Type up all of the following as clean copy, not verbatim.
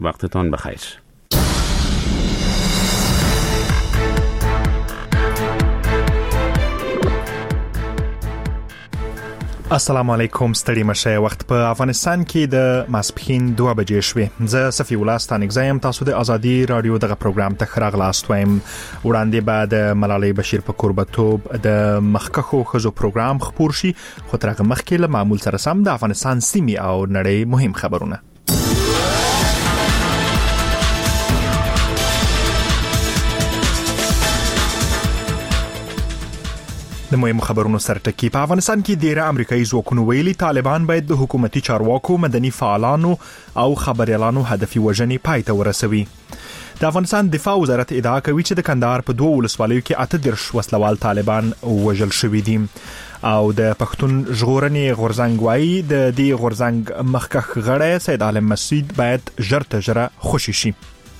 وقتتان بخیر. السلام علیکم، ستړي مشه. وخت په افغانستان کې د ماسپښین 2 بجې شوې. زه صفی الله ستانګزایم. تاسو د ازادي رادیو دغه پروګرام ته خراغلاست وایم. وړاندې بعد ملالۍ بشیر په قربتوب د مخکخو خزو پروګرام خپور شي، خو ترغه مخکې له معمول سره سم د افغانستان سیمې او نړۍ مهم خبرونه. د مهمو خبرونو سرټکی. په افغانستان کې ډیره امریکایي ځواکونو ویلي طالبان باید د حکومتي چارواکو، مدني فعالانو او خبريالانو هدفي وژنې پای ته ورسوي. د افغانستان دفاع وزارت ادعا کوي چې د کندهار په 2 ولسوالیو کې 38 وسلوال طالبان وژل شوي دي. او د پښتون ژغورنې غورځنګ وايي د دې غورځنګ مخکخ غړی سید عالم مسعود باید ژر تر ژره خوشي شي.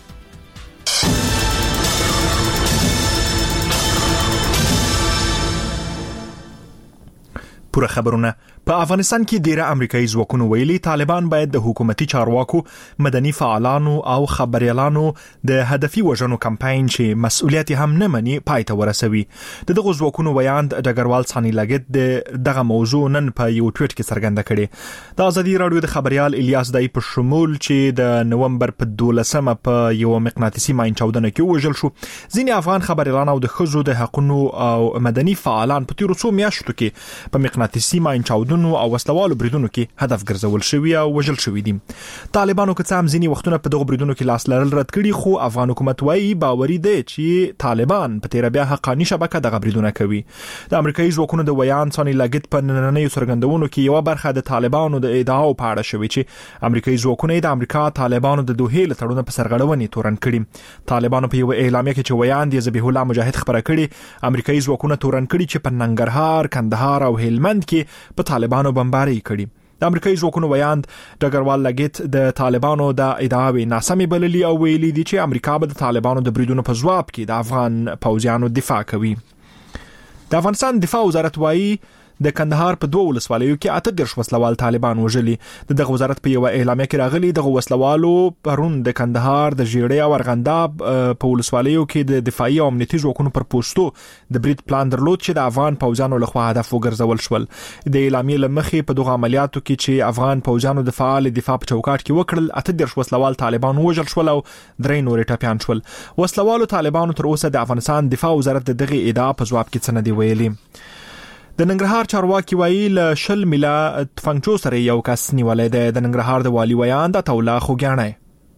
پوره خبرونه. په افغانستان کې ډیره امریکایي ځواکونو ویلي طالبان باید د حکومتي چارواکو، مدني فعالانو او خبريالانو د هدفي وژنو کمپاین چې مسؤلیت هم نه مني پای ته ورسوي. دغه ځواکونو ویاند ډګروال ثاني لګید دغه موضوع نن په یو ټویټ کې څرګنده کړي. د ازادي رادیو د خبريال الیاس دای په شمول چې د نومبر په 12مه په یو مقناطیسي ماین چاودنه کې وژل شو. ځینې افغان خبريالان او د خزو د حقوقو او مدني فعالان په تیرو څو میاشتو کې په مقناطیسي ماین چاودنه او وسلوالو بریدونو کې هدف ګرځول شوی او وژل شوی دي. طالبانو که څه هم ځینې وختونه په دغه بریدونو کې لاس لرل رد کړي، خو افغان حکومت وايي باوري دی چې طالبان په تیر بیا حقاني شبکه دغه بریدونه کوي. د امریکایي ځواکونو د ویان ثاني لګید په نننۍ څرګندونو کې یو برخه د طالبانو د ادعاو په اړه شوی چې امریکایي ځواکونه د امریکا طالبانو د دوه له تړون په سرغړونې تورن کړي. طالبانو په یو اعلامیه کې چې ویان د ذبیح الله مجاهد خبره کړي، امریکایي ځواکونه تورن کړي چې په ننګرهار، کندهار او هلمند کې په طالبانو بمباري کړي. د امریکایي ځواکونو ویاند ډګروال لګیت د طالبانو د ادعاوې ناسمې بللي او ویلي دي چې امریکا به د طالبانو د بریدونو په ځواب کې د افغان پوځیانو دفاع کوي. د افغانستان دفاع وزارت وايي د کندهار په 2 ولسوالیو کې 38 وسلوال طالبان وژلي. دغه وزارت په یو اعلامیه کې راغلي دغه وسلوالو پرون د کندهار د ژیړې او ارغنداب په ولسوالیو کې د دفاعي او امنیتي ځواکونو پر پوسټو د برید پلان درلود چې د افغان پوځیانو لخوا هدف وګرځول شول. د اعلامیې لمخې په دغه عملیاتو کې چې افغان پوځیانو د فعال دفاع په چوکاټ کې وکړل، 38 وسلوال طالبان وژل شول او 3 نور ټپيان شول. وسلوالو طالبانو تر اوسه د افغانستان دفاع وزارت دغه ادعا په ځواب کې څه نه دی ویلي. د ننګرهار چارواکي وایي له 10 میله تفنګچو سره یو کس نیولې ده. د ننګرهار د والی ویاند عطاالله خوګیاڼی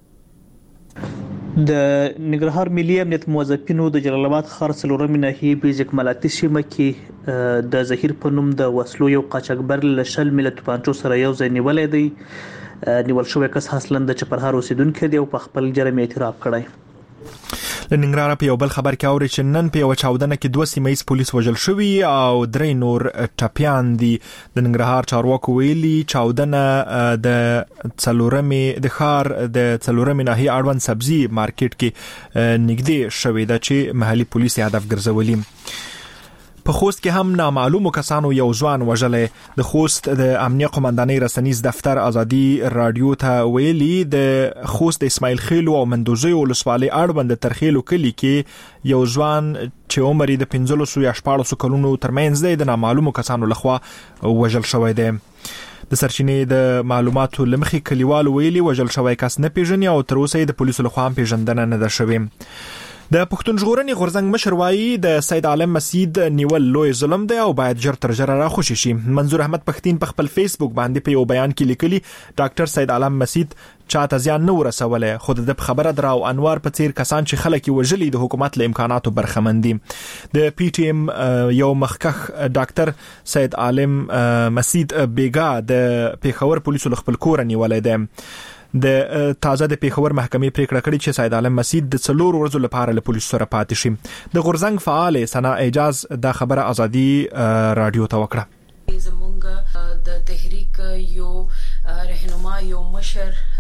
د ننګرهار ملي امنیت موظفینو د جلال آباد ښار څلورمې ناحیې بیجک ملاتي سیمه کې د ظهیر په نوم د وسلو یو قاچاقبر له 10 میله تفنګچو سره یو ځای نیولې دی. نیول شوی کس اصلاً د چپرهار اوسیدونکو دی او په خپل جرم اعتراف کړی. د ننګرهار په یو بل خبر کې اوري چې نن په یو چاودنه کې 2 سیمه ایز پولیس وژل شوی او 3 نور ټپيان دي. د ننګرهار چارواکو ویلي چاودنه د څلورمې د ښار د څلورمې ناحیې اړوند سبزي مارکیټ کې نږدې شوې ده چې محلي پولیس هدف ګرځولي. په خوست کې هم نامعلومو کسانو یو ځوان وژلې. د خوست د امنیه قومندانۍ رسنیز دفتر ازادي رادیو ته ویلي د خوست د اسماعیل خیلو او مندوزي ولسوالۍ اړوند ترخیلو کلی کې یو ځوان چې عمر یې د 15 یا 14 کلونو ترمنځ دی د نامعلومو کسانو لخوا وژل شوی دی. د سرچینې د معلوماتو لمخې کلیوالو ویلي وژل شوی کس نه پیژني او تر اوسه د پولیسو لخوا هم پیژندنه نه ده شوې. د پښتون ژغورنې غورځنګ مشر وايي د سید عالم مسعود نیول لوی ظلم دی او باید ژر تر ژره راخوشي شي. منظور احمد پښتين په خپل فیسبوک باندې په یو بیان کې لیکلي ډاکټر سید عالم مسعود چاته ځان نه ورسوله، خو د خبره دراو انوار په څیر کسان چې خلک وژلي د حکومت له امکاناتو برخمن دي. د پی ټی ایم یو مخکخ ډاکټر سید عالم مسعود بیګا د پیښور پولیسو خپل کور نیولای دی. د تازه د پیښور محکمې پریکړه کړې چې سید عالم مسعود د 4 ورځو لپاره له پولیسو سره پاتې شي. د غورځنګ فعال سنا اعجاز د خبره ازادي رادیو ته وکړه. زمونږ د تحریک یو رهنما یو مشر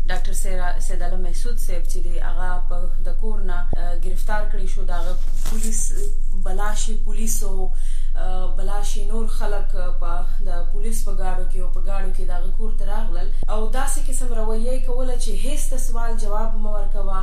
ډاکټر سید علم محسود صاحب چې دی هغه په د کورنا گرفتار کړی شو، دا پولیس بلاشي پولیسو بلاشي نور خلک په د پولیس په گاډو کې دا کور ته راغلل او داسې قسم رویه کوله چې هیڅ سوال جواب مو ورکوا.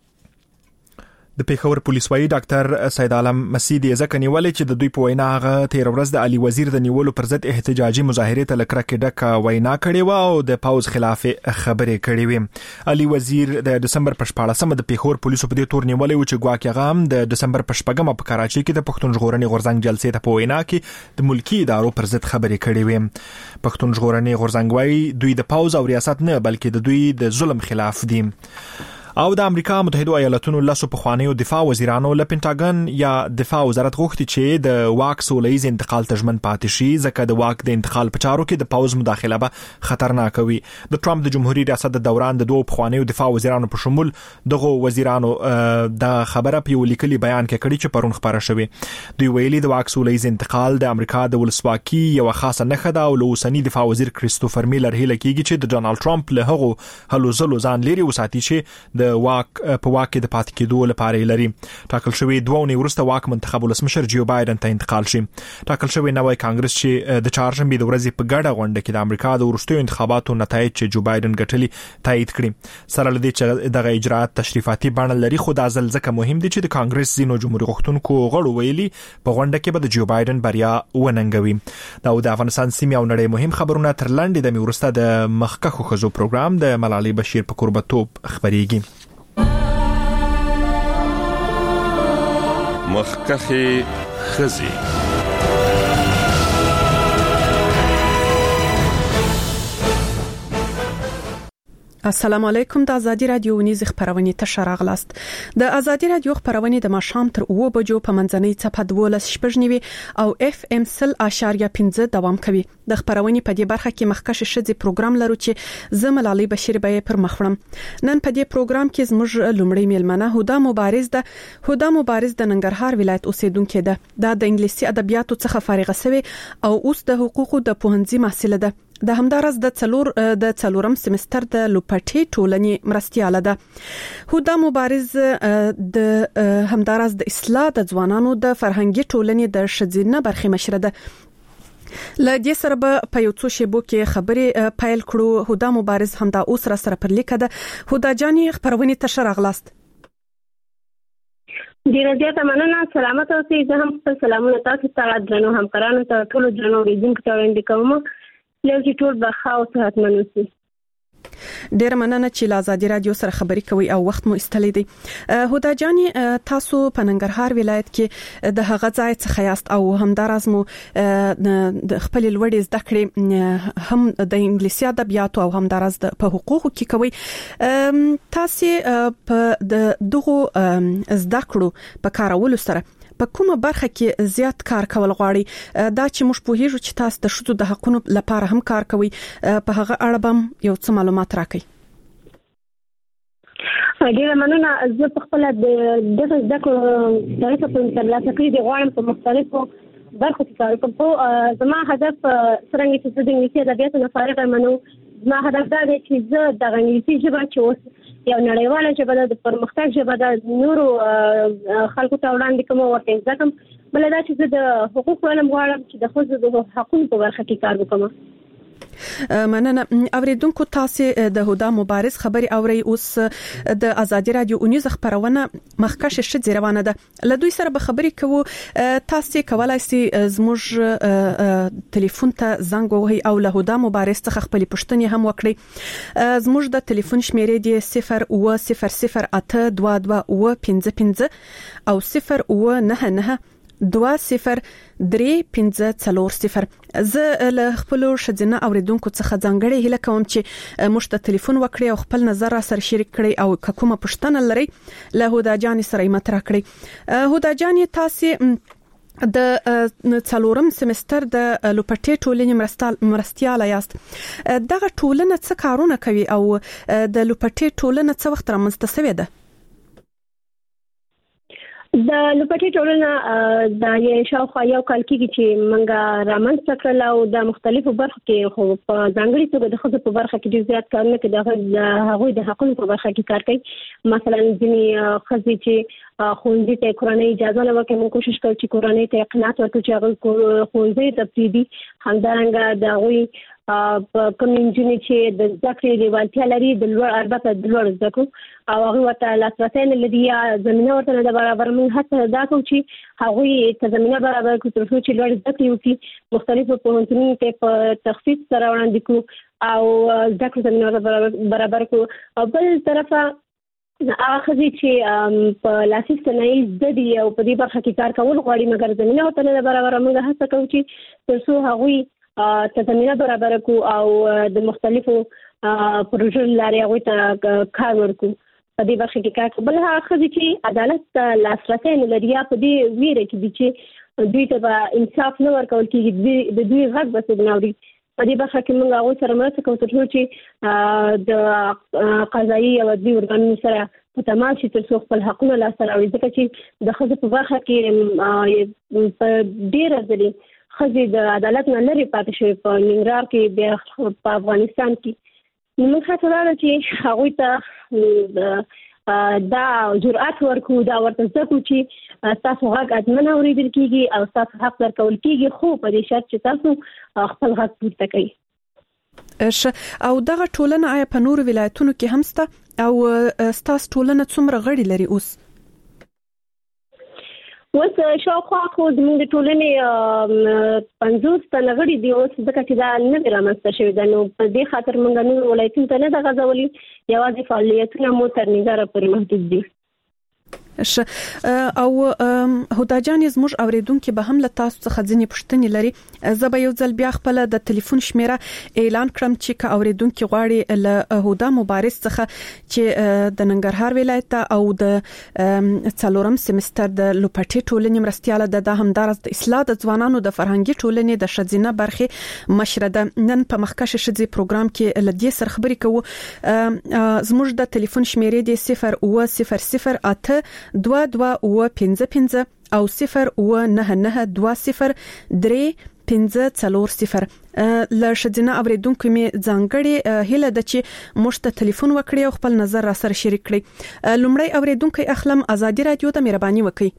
د پیښور پولیس وایي ډاکټر سید عالم مسیدی ځکه نیولې چې د دوی په وینا هغه تیر ورځ د علي وزیر د نیولو پر ضد احتجاجي مظاهره ته لکرکه ډکه وینا کړې و او د پاوز خلاف خبرې کړې وې. علي وزیر د دسمبر په 14مه د پیښور پولیسو په دې تور نیولې و چې ګواکې غام د دسمبر په 8مه په کراچۍ کې د پښتون ژغورنې غورځنګ جلسې ته په وینا کې د ملکی ادارو پر ضد خبرې کړې وې. پښتون ژغورنې غورځنګ وایي دوی د پاوز او ریاست نه بلکې د دوی د ظلم خلاف دي. او د امریکا متحده ایالاتونو لاسو په خوانیو دفاع وزیرانو له پینټاګن یا دفاع وزارت غوښتي چې د واک سولهیز انتقال تجمن پاتې شي ځکه د واک د انتقال په چارو کې د پاوز مداخله به خطرناک وي. د ټرمپ د جمهوریت ریاست د دوران د دوه خوانیو دفاع وزیرانو په شمول دغه وزیرانو د خبره په لیکلي بیان کې کړي چې پرون خبره شوه. دوی ویلي د واک سولهیز انتقال د امریکا د ولسواکي یو خاصه نښه ده او له اوسنی دفاع وزیر کریستوفر میلر هیله کیږي چې د ډونالد ټرمپ له هغو هلو ځلو ځان لري وساتي چې د واک په واک کې د پاتې کېدو لپاره لري. ټاکل شوی 2 اونۍ وروسته واک منتخب ولسمشر جو بایدن ته انتقال شي. ټاکل شوی نوی کانګرس چې د چهارشنبه د ورځې په ګډه غونډه کې د امریکا د وروستیو انتخاباتو نتایج چې جو بایدن ګټلي تایید کړي. سره لدې چې دغه اجراءات تشریفاتي بڼه لري خو د ځل ځکه مهم دي چې د کانګرس زینو جمهوریت غوښتونکو غړو ویلي په غونډه کې به د جو بایدن بریا وننګوي. دا د افغانستان سیمه او نړۍ مهم خبرونه تر لاندې د میورسته د مخکخو خزو پروګرام د ملالۍ بشیر په قربتوب خبريږي. مخکخي خزي السلام علیکم. د ازادي رادیو نیز خبرونه ته شراغلاست. د ازادي رادیو خبرونه د ماښام تر 2 بجو په منځنۍ چپه 12:15 او FM 100.5 دوام کوي. د خبرونه په دې برخه کې مخکښ شذي پروګرام لرو چې زملالي بشیر به پر مخړم. نن په دې پروګرام کې زموږ لومړی میلمنه هدا مبارز د ننګرهار ولایت اوسیدونکو ده. د انګلیسي ادبیاتو څخه فارغه شوی او اوس د حقوقو د پوهنځي محصله ده. د همدارس د څلورم سمستر د لوپټي ټولنې مرستياله ده. هدا مبارز د همدارس د اصلاح د ځوانانو د فرهنګي ټولنې د شذینه برخه مشره ده. لدې سره په یو څو شیبو کې خبرې پایل کړو. هدا مبارز همدا اوس را سره پر لیکه ده. هدا جاني خبرونه ته شراغلاست. ډیره زیاته مننه. سلامت اوسئ. زه هم خپل سلامونه تاسو ته درنو همکارانو ته ټول درنو ریډینګ ته وړاندې کوم. لږ ټول به خاص صحتمن اوسئ. ډیر مننه چې له ازادي رادیو سره خبرې کوي او وخت مو استلې دي. هدا جاني تاسو په ننګرهار ولایت کې د هغه ځای څخه یاست او همدارز مو د خپل لوړې زده کړې هم د انګلیسي ادبیاتو او همدارز په حقوقو کې کوي. تاسو په دغه زده کړو په کارولو سره په کومه برخه کې زیات کار کول غواړي؟ دا چې موږ په هیڅ چې تاسو د شذو د حقونو لپاره هم کار کوي په هغه اړه به یو څه معلومات راکړئ. ډیره مننه. زه په خپل دغه ذکر طریقه په ترلاسه کړی دی غواړم په مختلفو برخو کې کار وکړم. زما هدف څنګه چې د انګلیسي ادبیاتو نه فارغ منو، زما هدف دا دی چې زه د انګلیسي ژبه چې اوس یو نړیواله ژبه ده، د پرمختګ ژبه ده، نورو خلکو ته وړاندې کوم او ورته ځکم. بل دا چې زه د حقوقو علم غواړم چې د ښځو د حقوقو په برخه کې کار وکړم. مننه. اوریدونکو تاسو د هدا مبارز خبري اوري. اوس د ازادي رادیو اونیز خبرونه مخکښ شذ روانه ده. له دوی سره به خبري کوو. تاسو کولای شئ زموږ ټلیفون ته زنګ ووهئ او له هدا مبارز څخه خپل پوښتنې هم وکړئ. زموږ د ټلیفون شمیرې دی 020022255 او 099 203540. زه له خپل شذینه اوریدونکو څخه ځانګړي هله کوم چې موږ ته ټلیفون وکړي او خپل نظر سره شریک کړي او کومه پوښتنه لري له هدا جاني سره مطرح کړي. هدا جاني تاسو د څلورم سمستر د لوپټي ټولنې مرستياله یاست. دغه ټولنه څه کارونه کوي او د لوپټي ټولنه څه وخت رامنځته شوې ده؟ د لوپټي ټولنه د شاوخوا یو کال کې چې منګه رامنځته کړل او د مختلفو برخو کې خو په ځانګړي توګه د خصوصي په برخه کې ډیر زیات کارونه کوي د هغوی د حقوقو په برخه کې کار کوي. مثلا ځینې خصوصي چې خوندې ته کورنۍ اجازه نه ورکوي، موږ کوشش کوو چې کورنۍ ته قناعت ورکړو چې هغه خوندې ته پریدي. همدارنګه د هغوی په کمیونټي چې د ذکر لیوالتیا لري د لوړ البته د لوړ ذکر او هغه ورته لاسرسي نه لري یا زمينه ورته نه برابر. موږ هڅه دا کوو چې هغه ته زمينه برابر کړو تر څو چې لوړ ذکر وکړي. مختلفو پوهنتونونو ته په تخصیص سره وړاندې کوو او ذکر زمينه برابر کوو. او بل طرفه هغه خزي چې په لاسي صنایع د دې او په دې برخه کې کار کول غواړي مګر زمينه ورته نه برابر. موږ هڅه کوو چې تر څو هغه ته زمينه برابر کو او د مختلفو پروژو لارې هغه ته کار ورکو. په دې برخه کې کار بل هغه خزي چې عدالت لاسرسي نه لري په دې ویره کې دي چې دوی ته انصاف نه ورکول کېږي، د دوی غږ به څوک نه اوري. په دې برخه کې موږ هغه سره مرسته کوو تر څو چې د قضایي او عدلي ارګانونو سره په تماس شي تر څو خپل حقونه لاسته راوړي. ځکه چې د ښځو په برخه کې په ډېره ځلې خزي د عدالت نه لري پاتې شوی په ننګرهار کې بیا په افغانستان کې. موږ هڅه وکړو چې هغوی ته دا جرأت ورکو، دا ورته ځکو چې تاسو غږ ادمنه اوریدل کیږي او تاسو حق درکول کیږي، خو په دې شرط چې تاسو خپل غږ پورته کړئ. او دغه ټولنه آیا په نورو ولایتونو کې هم سته او ستاسو ټولنه څومره غړي لري اوس؟ اوس شاوخوا خو زموږ د ټولنې 50 تنه غړي دي اوس، ځکه چې دا نوې رامنځته شوې ده. نو په دې خاطر موږ نور ولایتونو ته نه ده غځولي، یوازې فعالیتونه مو تر ننګرهار پورې محدود دي. او هدا جان زموږ اوریدونکو به هم له تاسو څخه ځینې پوښتنې لري. زه به یو ځل بیا خپل د ټلیفون شمیره اعلان کړم چې که اوریدونکو غواړي له هدا مبارز څخه چې د ننګرهار ولایت او د څلورم سمستر د لوپټي ټولنې مرستياله د همدارس د اصلاح د ځوانانو د فرهنګي ټولنې د شذینه برخه مشره نن په مخکشه شذي پروګرام کې لدې سر خبري کوو. زموږ د ټلیفون شمیره د 02008 2255 او 09920 3540. ل شذینه اوریدونکو می ځانګړي هله د چې مشته ټلیفون وکړي او خپل نظر را سره شریک کړي. لومړی اوریدونکو اخلم ازادي رادیو ته مهرباني وکړي.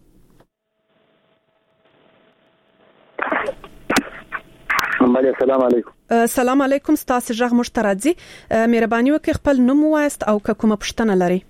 السلام علیکم. السلام علیکم. ستاسو ژغ مشترکزي مهرباني وکړئ خپل نوم وایست او کومه پوښتنه لري.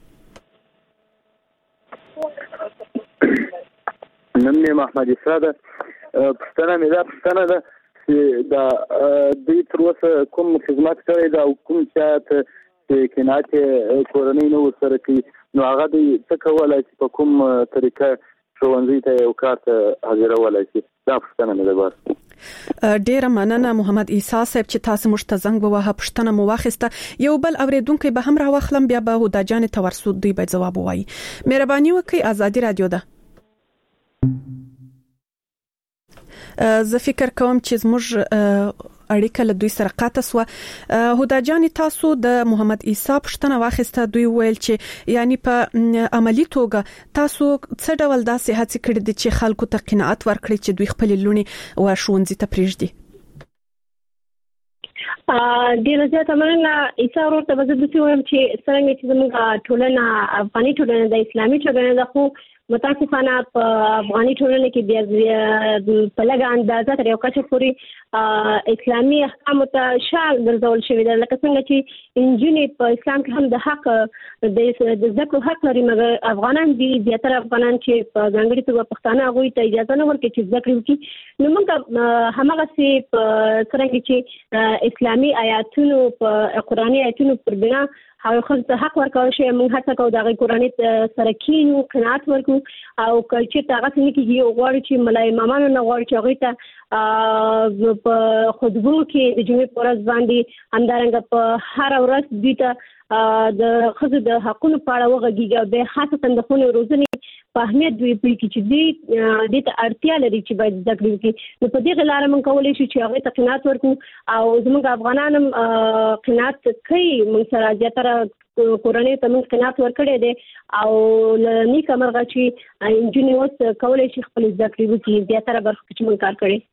نوم یې محمد اسراد. پښتنه مې دا پښتنه ده چې دا د تر اوسه کوم خدمت کوي دا کوم چې قناعت کورنۍ نو سره کوي، نو هغه د څه کولای چې په کوم طریقه ښوونځي ته یو کار ته حاضرولای شي. دا پښتنه مې ده. بس ډیره مننه محمد عیسی صاحب چې تاسو مشتزنګ ووهه پښتنه مو واخیسته. یو بل اوریدونکو به هم راوخلم بیا به هدا جان تورسود دی به جواب وایي. مهرباني وکړئ. ازادي رادیو ده. زه فکر کوم چې زموږ اړیکه له دوی سره قاطع سو. هدا جان تاسو د محمد عیسی پښتنه واخیسته. دوی ویل چې یعنی په عملی توګه تاسو څه ډول داسې هڅه کړې دي چې خلکو ته قناعت ورکړي چې دوی خپل لونی او ښوونځي ته پریږدي؟ ډیره زیاته مننه. عیسی ورته به زه وایم چې څنګه چې زموږ ټولنه افغاني ټولنه د اسلامي ټولنه ده، خو متاسفانه په افغاني ټولنه کې بیا په لږه اندازه تر یو کچه پورې اسلامي احکام ته شال ګرځول شوی ده. لکه څنګه چې انجونې په اسلام کې هم د حق د ذکر حق لري، مګر افغانان دي زیاتره افغانان چې په ځانګړي توګه پښتانه هغوی ته اجازه نه ورکوي چې ذکر وکړي. نو موږ هماغسې په څرنګه چې اسلامي آیاتونو په قرآني آیاتونو پر بنا هغه خلک ته حق ورکول شي، موږ هڅه کوو د قرآني سره کینو قناعت ورکو او چې هغه څنګه کېږي غواړي چې ملای امامانو نه غواړي چې هغه ته په خطبو کې د جمعې پر ورځ باندې همدارنګه په هر ورځ دي ته د خزو د حقونو په اړه وغږیږي، به خاصه د خونو روزنې په اهمیت دوی پوي کې چې دې ته اړتیا لري چې باید ذکر وکړي. نو په دې غلاره موږ کولای شو چې هغه ته قناعت ورکو او زموږ افغانانم قناعت کوي. موږ سره زیاتره کورنۍ ته موږ قناعت ورکړی دی او نیک مرغه چې انجونې اوس کولای شي خپل زده کړې وکړي زیاتره برخه کې موږ کار کړی.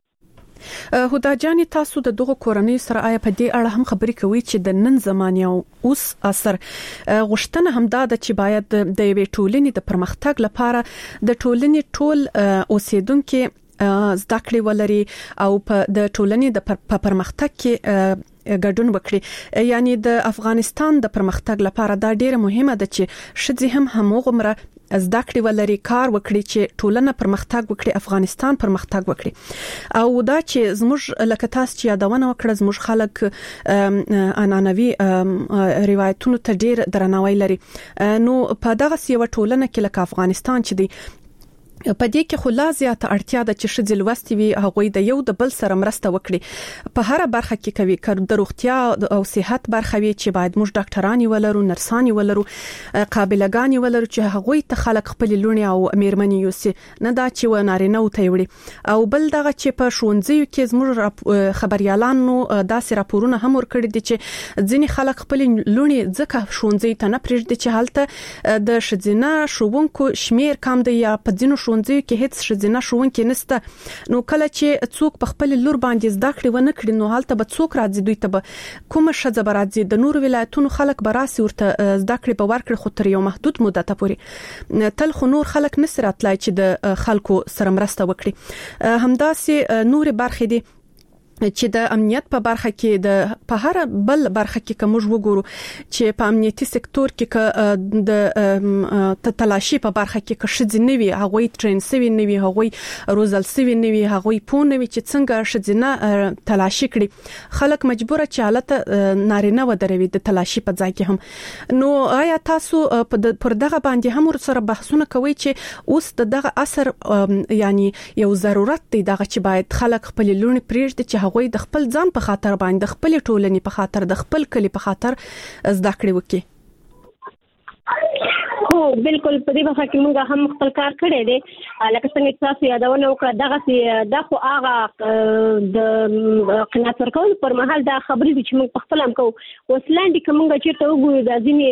هدا جان تاسو د دغه کورنۍ سره آیا په دې اړه هم خبرې کوي چې د نن زمانه او اوس اثر غوښتنه هم دا چې باید د یوې ټولنې د پرمختګ لپاره د ټولنې ټول اوسیدونکو زده کړې ولري او د ټولنې د پرمختګ کې ګډون وکړي. یعنی د افغانستان د پرمختګ لپاره دا ډیره مهمه ده چې شذ هم همغمره زده کړې ولري کار وکړي چې ټولنه پرمختګ وکړي افغانستان پرمختګ وکړي. او دا چې زموږ لکه تاسو چې یادونه وکړه زموږ خلک عنعنوي روایتونو ته ډیر درناوی لري نو په دغه یو ټولنه کې لکه افغانستان چې دی په دې کې خو لا زیاته اړتیا ده چې شذ لوستي وي هغه د یو د بل سره مرسته وکړي په هر برخه کې کوي کار د روغتیا او صحت برخه وي چې باید موږ ډاکټرانی ولرو نرسانی ولرو قابلګانی ولرو چې هغه ته خلک خپل لونی او میرمنې یوسي نه دا چې و نارینه او ته وړي او بل دغه چې په شونځیو کې زموږ خبريالانو داسې راپورونه هم ورکړي دي چې ځینې خلک خپل لونی ځکه شونځي ته نه پرېږدي چې حالته د شذینه شوونکو شمیر کم دی یا په ځینو شونځي کې هیڅ شذینه شوونکي نشته نو کله چې څوک په خپل لور باندې زده کړې ونه کړي نو حالته به څوک راځي دوی ته کومه شذ برازي د نور ولایتونو خلک براسي ورته زده کړې به ورکړي خو تر یو محدود مدته پورې تل خو نور خلک نسرات لای چې د خلکو سره مرسته وکړي. همداسې نور برخې دي چې د امنیت په برخه کې د په هر بل برخه کې کوم وګورو چې په امنیتي سکتور کې د تلاشي په برخه کې شذینوي هغوی ټرین سوي نوي هغوی روزل سوي نوي هغوی پونوي چې څنګه شذینه تلاشي کړي خلک مجبور چې حالت نارینه ودروي د تلاشي په ځای کې هم. نو آیا تاسو پر دغه باندې هم سره بحثونه کوي چې اوس دغه اثر یعنی یو ضرورت دی دغه چې باید خلک خپل لونی پریږدي چې هغوی د خپل ځان په خاطر باندې د خپل ټولنې په خاطر د خپل کلی په خاطر زده کړې وکړي؟ هو بالکل په دې وخت کې موږ هم خپل کار کړی دی لکه څنګه تاسو یادونه وکړه دغه خو هغه د قناعت ورکول پر مهال دا خبرې چې موږ خپل هم کوو وسلاندې کومه چې ته وګورئ د ځینې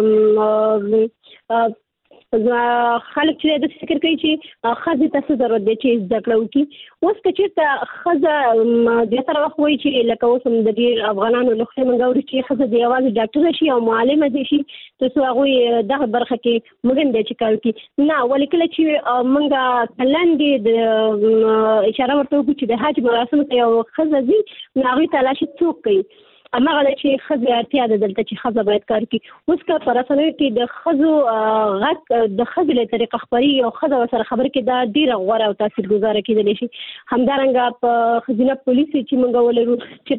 خلک چې د فکر کوي چې خزه تاسو ضرورت دي چې زده کړو کی اوس چې ته خزه د تر وخت وایي چې لکه اوس د ډیر افغانانو لخوا منګوري چې خزه د یوازې ډاکټر شي او معلم شي تاسو هغه دغه برخه کې مګن دي چې کار کوي نه ولیکل چې منګه تلندې د اشاره ورته وکړي چې د حج مراسم ته یو خزه دي ناغي تلاشي څوک کوي امغه چې خزه ارتیا د دلته چې خزه باید کار کوي اوس کا پر اساس کې د خزو غږ د خزه له طریقه خبري او خزه سره خبر کې دا ډیره غوړه او تاثیرګذار کېدل شي همدارنګه په خزینه پولیس چې موږ ولرو چې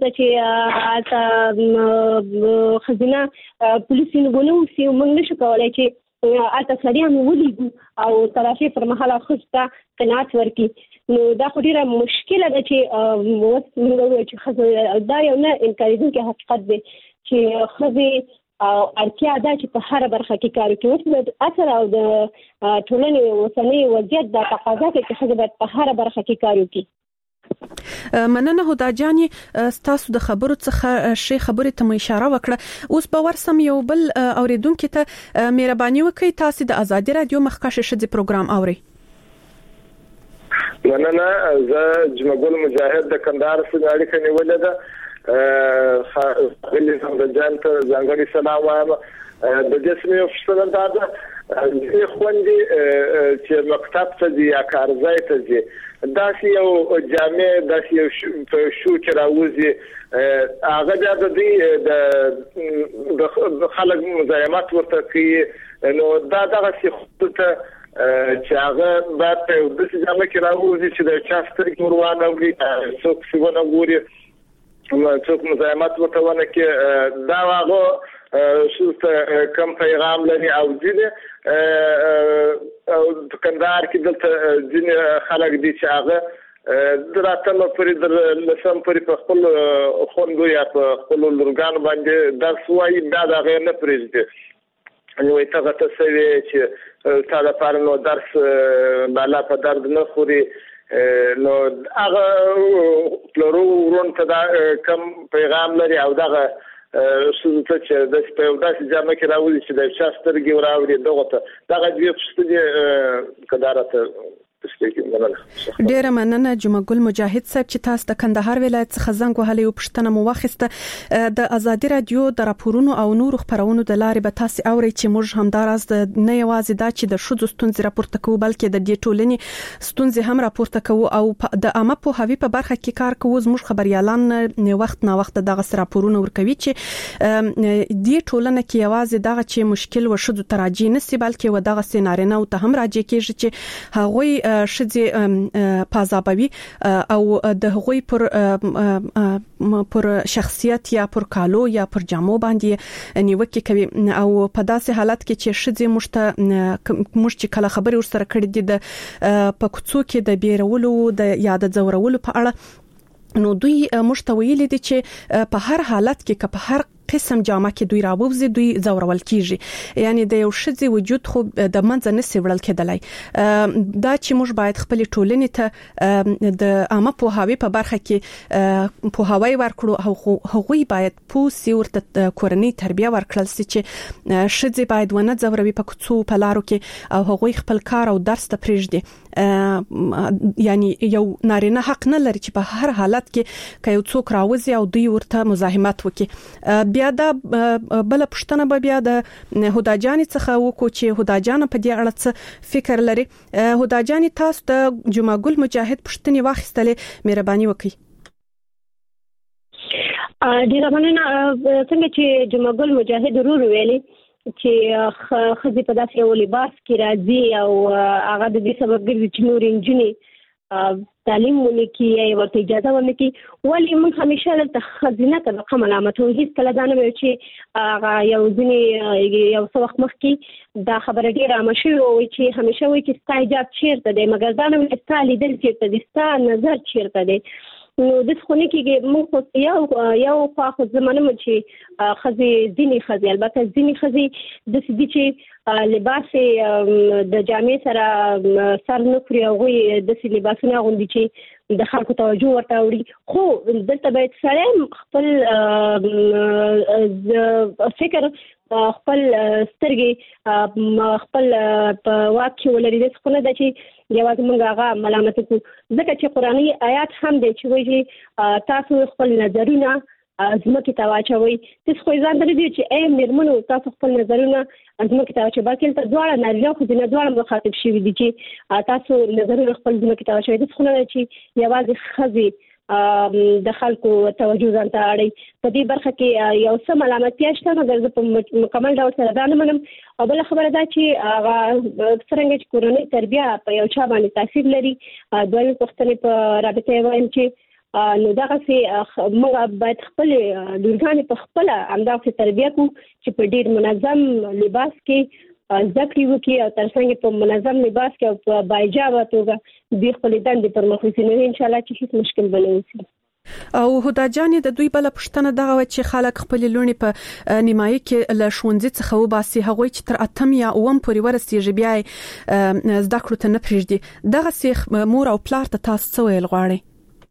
خزینه پولیس نه وسی موږ نشو کولای چې اته سړیان ولیدو او ترافي پر مهاله خوسته قناعت ورکي نو دا خو ډیره مشکله ده چې موږ چې خزه دا یو نه انکاریدونکو حقیقت دی چې خزه اړتیا ده چې په هر برخه کې کار کوي اوس د اثر او د ټولنې وسنۍ وضعیت د تقاضا کې خزه په هر برخه کې کار کوي. مننه هدا جاني تاسو د خبرو څخه شی خبرې ته اشاره وکړه اوس به ورسم یو بل اوریدونکو ته مهرباني وکړئ تاسو د ازادي رادیو مخکشه شذ پروګرام اوري. مننه زه جمعګل مجاهد د کندهار څخه اړیکه نیولې ده غلی زمجان ته ځانګړي سلام وایم د جسمي افسر ده چې خوندې چې مکتب ته دی یا کارځای ته دی داسې یو جامع داسې یو شو چې راوځي هغه د دې د خلک مزاحمت ورته کوي نو دا دغه څه ته چې هغه بعد په داسې جامع کې راوځي چې د چا سترګې ورونه وي څوک څونه ګوري څوک مزاحمت ورته ونه کوي دا هغه شو کم پیغام لري او ځینې دکاندار کې دلته ځینې خلک دي چې هغه دراتنه پرې د لسم پرې په خپل خوندو یا په خپل لورګان باندې درس وایي دا هغه نه پرېږدي نو ته څه وی چې تا لپاره نو درس بالا په درد نه خوري نو هغه پلورو ورون ته دا کم پیغام لري او دا څه چې د سپېوداسي جامه کې راوړي چې د شاسترګي وراوړي دغه ته دغه دوی پښتني قدارت ډیره مننه جمعه ګل مجاهد صاحب چې تاسو د کندهار ولایت څخه زنګ وهلې او پښتنه مو واخیسته د ازادي رادیو د راپورونو او نورو خبرونو د لارې به تاسو اوري چې موږ همداراز نه یوازې دا چې د شذ ستونزې راپورته کوو بلکې د دې ټولنې ستونزې هم راپورته کوو او د عامه پوهاوي په برخه کې کار کوو. زموږ خبريالان وخت نه وخت دغه راپورونه ورکوي چې دې ټولنه کې یوازې دغه چې مشکل و شذ تراجی نسی بلکې و دغه سينارینه او ته هم راځي کېږي چې هغوی شذ پازابوي او د هغوی پر شخصیت یا پر کالو یا پر جامو باندې نیوکه کوي او په داسې حالت کې چې شذ مشت کله خبري ورسره کړې دي د پکڅو کې د بیرولو د یاد ځورولو په اړه نو دوی مشتویل دي چې په هر حالت کې که په هر قسم جامه کې دوی راووزي دوی زورول کیږي یعنی د یو شذ وجود خو د منځ نه سیوړل کېدلای دا چې موږ باید خپل ټولنې ته د عامه پوهاوی په برخه کې پوهاوی ورکړو او هغوی باید پوسی ورته کورنۍ تربیه ورکړل سي چې شذ باید ونه زوروي په کوڅو په لارو کې او هغوی خپل کار او درس ته پرېږدي یعنی یو نارینه حق نه لري چې په هر حالت کې که یو څوک راوځي او دوی ورته مزاحمت وکړي. بیا دا بل پښتنه به بیا د هدا جان څخه وکړو چې هدا جان په دې اړه څه فکر لري. هدا جان تاسو د جمعه ګل مجاهد پښتني واخیستلې مهرباني وکړئ. ډیره مننه. څنګه چې جمعه ګل مجاهد ورو ویلي چې خزي په داسې یو لباس کې راځي او هغه د دې سبب ګرځي چې نور انجنې تعلیم ونکي یا ورته اجازه ونکي ولی موږ همیشه د خزینه طبقه ملامتو هیڅ کله دا نه وایو چې هغه یو ځینې یو څه وخت مخکې دا خبره ډېره عامه شوې وي چې همیشه وایي چې ستا حجاب چیرته دی مګر دا نه وایي چې ستا لیدل چیرته دی ستا نظر چیرته دی. نو داسې خو نه کېږي موږ خو یو خوا خو زه منم چې ښځې ځینې ښځې البته ځینې ښځې داسې دي چې لباس د جامې سره سر نه خوري هغوی داسې لباسونه اغوندي چې د خلکو توجه ورته اوړي خو دلته باید سړی خپل فکر خپل سترګې خپل په واک کې ولري. داسې خو نه ده چې یوازې موږ هغه ملامت کړو ځکه چې قرآني آیات هم دی چې وایي تاسو خپل نظرونه ځمکې ته واچوئ. داسې خو ځان ته نه دي چې ای مېرمنو تاسو خپل نظرونه ځمکې ته واچوئ بلکې دلته دواړه نارینه او ښځینه دواړه مخاطب شوي دي چې تاسو نظرونه خپل ځمکې ته واچوئ. داسې خو نه ده چې یوازې ښځې د خلکو توجه ځان ته اړوي. په دې برخه کې یو څه ملامتیا شته مګر زه په مکمل ډول سره دا نه منم. او بله خبره دا چې هغه څرنګه چې کورنۍ تربیه په یو چا باندې تاثیر لري دویمې پوښتنې په رابطه یې وایم چې نو دغسې موږ باید خپلې لورګانې په خپله همدغسې تربیه کړو چې په ډېر منظم لباس کې زده کړې وکړي او ترڅنګ په منظم لباس کې او په باحجابه توګه دوی خپلې دندې پر مخ ویسي. نو انشاءالله چې هیڅ مشکل به نه وشي. او هدا جانې د دوی بل پښتنه دغه چې خلک خپل لونی په نیمایي کې له ښوونځي څخه وباسي هغوی چې تر 8 یا 9 پورې ورسیږي بیا زده کړو ته نه پرېږدي. دغه سي مور او پلار ته تاسو څه ویل غواړئ؟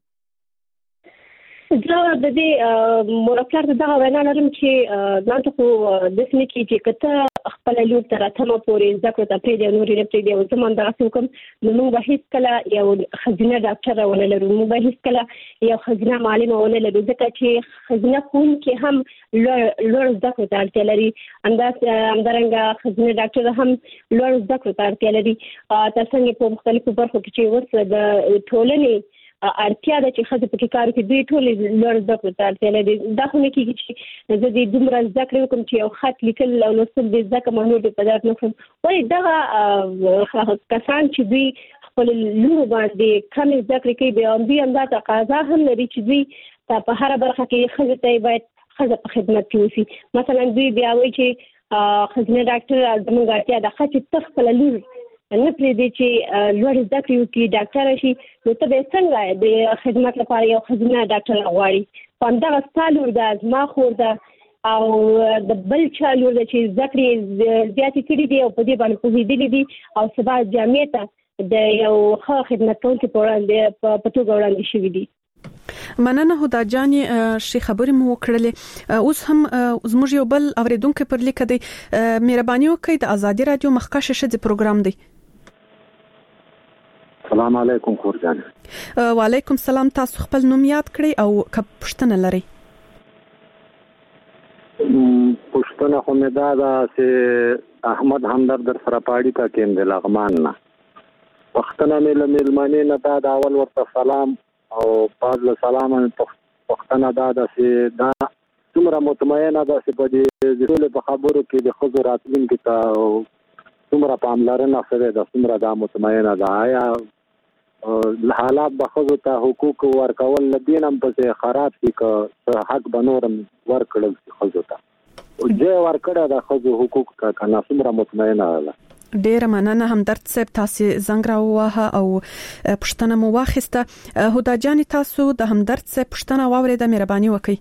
زه د دې مور او پلار ته دغه وینا لرم چې ځان ته خو داسې نه کېږي چې که ته خپله لور تر 8 پورې زده کړو ته پرېږدي او نور یې نه پرېږدي او زه هم همدغسې وکړم نو موږ به هېڅکله یو ښځینه ډاکټره ونه لرو. موږ به هېڅکله یو ښځینه معلمه ونه لرو ځکه چې ښځینه ښوونکې هم لوړ زده کړو ته اړتیا لري. همدارنګه ښځینه ډاکټره هم لوړ زده کړو ته اړتیا لري. ترڅنګ په مختلفو برخو کې چې اوس د ټولنې اړتیا ده چې ښځې پکې کار وکړي دوی ټولې لوړ زده کړو ته اړتیا لري. دا خو نه کېږي چې زه دې دومره زده کړې وکړم چې یو خط لیکل او لوستل دې زده کړم او نور دې په درد نه کړم. ولې دغه کسان چې دوی خپل لورو باندې کمې زده کړې کوي بیا دوی همدا تقاضا هم لري چې دوی په هره برخه کې ښځې ته باید ښځه په خدمت کې اوسي. مثلا دوی بیا وایي چې ښځینه ډاکټر زموږ اړتیا ده ښه چې ته خپله لور نه پرېږدي چې لوړ زده کړې وکړي ډاکټره شي نو ته به څنګه د خدمت لپاره یو ښځینه ډاکټره غواړي. په همدغه ستا لور ده زما خور ده او د بل چا لور ده چې زده کړې زیاتې کړي دي او په دې باندې پوهېدلي دي او سبا جامعې ته د یو ښه خدمت کوونکي په توګه وړاندې شوي دي. مننه هدا جاني شي خبرې مو وکړلې. اوس هم زموږ یو بل اوریدونکو پر لیک دی مهرباني وکړئ د ازادي رادیو مخکشه شې پروګرام دی. السلام علیکم خورجان. وعلیکم السلام. تاسو خپل نوم یاد کړئ او پوښتنه لرئ؟ پوښتنه خو مې دا ده چې احمد همدرد در سره پاړی کا کېم د لغمان نه پښتنه مې له میلمنې نه دا د اول ورته سلام او پاز له سلام پښتنه دا ده چې دا څومره مطمئنه ده چې په دې ټول په خبرو کې د خزو راتلونکي ته څومره پاملرنه سره ده څومره دا مطمئنه ده. آیا حالات به خزو ته حقوق ورکول لدینم په خراب شي که حق بنورم ورکړل شي خزو ته چې ورکړه د خزو حقوق کا کنه څومره مطمئنه ده. ډیر مننه همدرد صاحب تاسو زنګ راووهه او پښتنه مو واخیسته. هدا جان تاسو د همدرد صاحب پښتنه واورېده مهرباني وکړئ.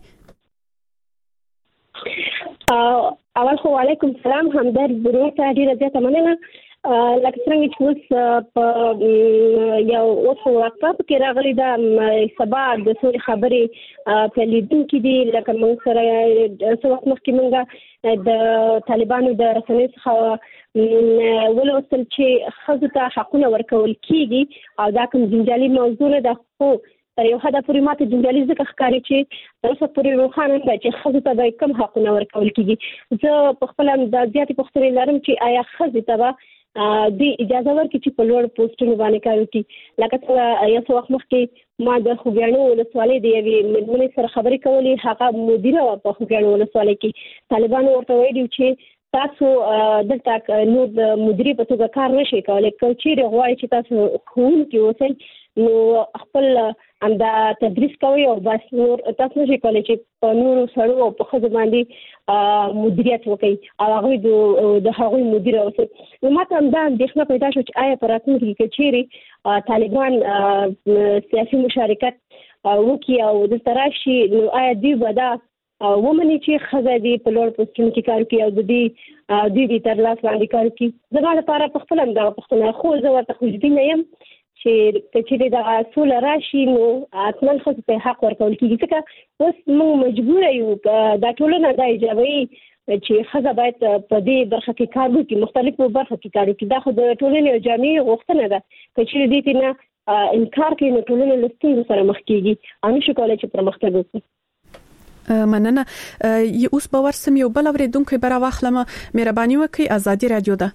اول خو علیکم السلام همدرد ضرور ته ډیره زیاته مننه. لکه څنګه چې اوس په یو اوس وخت کې راغلي دا سبا د څو خبرې په لیدونکو دي لکه موږ سره څو وخت مخکې موږ د طالبانو د رسنۍ څخه ولوستل چې خزو ته حقونه ورکول کیږي او دا کوم جنجالي موضوع ده خو تر یو حد پورې ماته جنجالي ځکه ښکاري چې تاسو پورې روښانه ده چې خزو ته به کوم حقونه ورکول کیږي. زه په خپل د زیاتې پوښتنې لرم چې آیا خزو ته د اجازه ورکړي چې په لوړ پوسټونو باندې کار وکړي. لکه څنګه یو څو وخت مخکې ما د خوګیاڼو ولسوالۍ د یوې مېرمنې سره خبرې کولې هغه مدیره په خوګیاڼو ولسوالۍ کې طالبانو ورته ویلي چې تاسو دلته نور د مدیرې په توګه کار نشئ کولی که چیرې غواړئ چې تاسو ښوونکي اوسئ نو خپل همدا تدریس کوي او بس نور تاسو نشئ کولی چې په نورو سړو او په ښځو باندې مدیریت وکړي او هغوی د هغوی مدیره اوسئ. نو ما ته همدا اندېښنه پیدا شو چې آیا په راتلونکي کې چیرې طالبان سیاسي مشارکت وکړي او دلته راشي نو آیا دوی به دا ومني چې ښځه دې په لوړ پوسټونو کې کار کوي او د دې تر لاس باندې کار کوي. زما لپاره په خپل همدغه پوښتنه خو زه ورته خوشبینه یم چې چې دا سوله راشي نو حتما ښځو ته حق ورکول کېږي ځکه اوس موږ مجبوره یو دا ټولنه دا ایجابوي چې ښځه باید په دې برخه کې کار وکړي مختلفو برخو کې کار وکړي. دا خو د ټولنې او جامعې غوښتنه ده که چیرې دې ته نه انکار کوي نو ټولنه له ستونزو سره مخ کېږي او نشي کولی چې پرمختګ وکړي. مننه. اوس به ورسم یو بل اوریدونکو برا واخلم مهرباني وکړئ ازادي رادیو ده.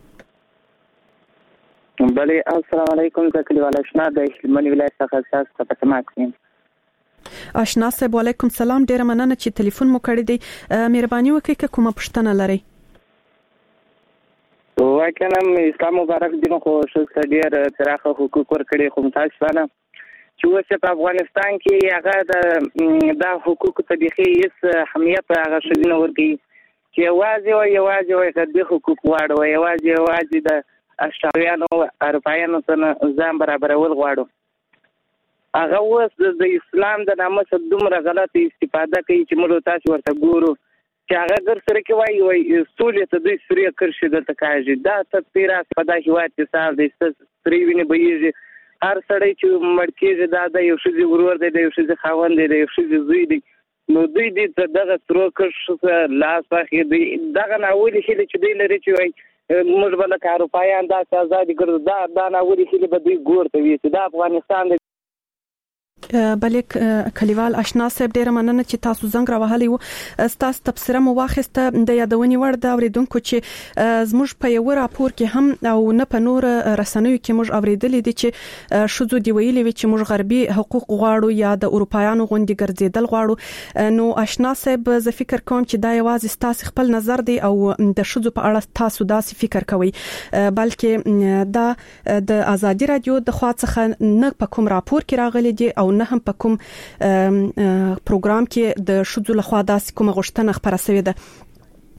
بله السلام علیکم زه کلیوال آشنا د هلمند ولایت څخه تاسو ته تماس کوم. آشنا صاحب وعلیکم السلام ډیره مننه چې ټلیفون مو کړی دی مهرباني وکړئ که کومه پوښتنه لرئ. واکنه اسلام مبارک دین خو څه ډیر تراخه حقوق ورکړي خو تاسو نه چې اوس په افغانستان کې هغه د حقوق ته د هیڅ اهمیت هغه شدنه ورګي چې یوازې د حقوق واړو یوازې د اشراویانو اروپایانو سره ځان برابرول غواړو. هغه اوس د اسلام د نامه څخه دومره غلطه استفاده کوي چې موږ تاسو ورته ګورو چې هغه ګر سره کې وایي سولې ته دوی سوري کرشي د تکاږي دا تفسیر په دا هیواد کې صاحب د سری ویني بهيږي هر سړی چې مړکیږي دا د یو شي ورور دی د یو شي خاوند دی د یو شي زوی دی نو دوی دې دغه ترو کښ لاس واخی دی دغه ناوړي شي چې دوی لري چې وایي موږ بل کاروپایان دا آزادي ګرځي دا ناوړي شي به دوی ګورته وي چې دا افغانستان بلک کلیوال آشنا صاحب ډیر مننه چې تاسو زنګ راوهلی وو تاسو تبصره مو واخیسته د یادونې وړ د اوریدونکو چې زموږ په یو راپور کې هم او نه په نور رسنیو کې موږ اوریدلې دي چې شذو دی ویلي چې موږ غربي حقوق غواړو یا د اروپایانو غونډې ګرځیدل غواړو نو آشنا صاحب زه فکر کوم چې دا یوازې تاسو خپل نظر دی او د شذو په اړه تاسو داسې فکر کوئ بلکې دا د ازادي رادیو د خوا څخه نه په کوم راپور کې راغلي دي او نه هم په کوم پروګرام کې د شذو لخوا داسې کومه غوښتنه خبره شوې ده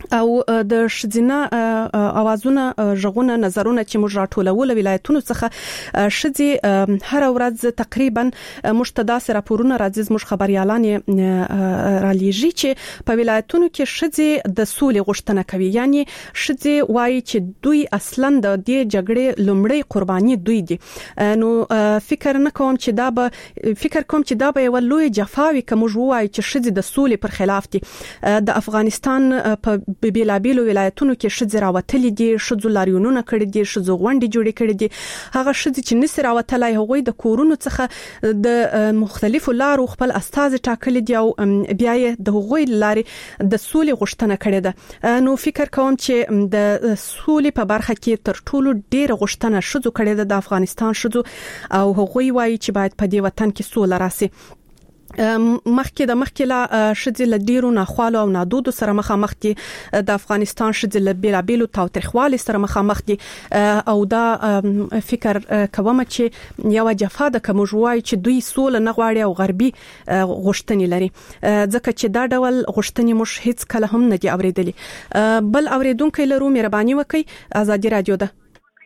او د شذینه اوازونه ژغونه نظرونه چې موږ راټولول ولایتونو څخه شذي هر ورځ تقریبا مشتداس راپورونه راځي موږ خبريالان را لېږي چې په ولایتونو کې شذي د سولې غوښتنه کوي یعنی شذي وایي چې دوی اصلا د دې جګړې لومړی قرباني دوی دي نو فکر کوم چې دا به یو لوی جفاوي کوم وایي چې شذي د سولې پر خلاف دي د افغانستان په بیلابیلو ولایتونو کې شذ راوتلې دي شذ لاریونونه کړې دي شذ غونډې جوړې کړې دي هغه شذ چې نسر راوتلای هغوی د کورونو څخه د مختلفو لارو خپل استاد ټاکلي دي او بیا یې د هغوی لارې د سولې غوښتنه کړې ده نو فکر کوم چې د سولې په برخه کې تر ټولو ډېر غوښتنه شذ کړې ده د افغانستان شذ او هغوی وایي چې باید په دې وطن کې سوله راسي مخکې لا شذ له ډیرو ناخوالو او نادودو سره مخامخ دي د افغانستان شذ له بیلابیلو تاوتریخوالي سره مخامخ دي او دا فکر کوم چې یو جفا د کومجوای چې دوی سول نه غواړي او غربي غوښتنې لري ځکه چې دا ډول غوښتنې مش هیڅ کله هم نه دي اوریدلي بل اوریدونکو لرو مهرباني وکړئ ازادي رادیو ده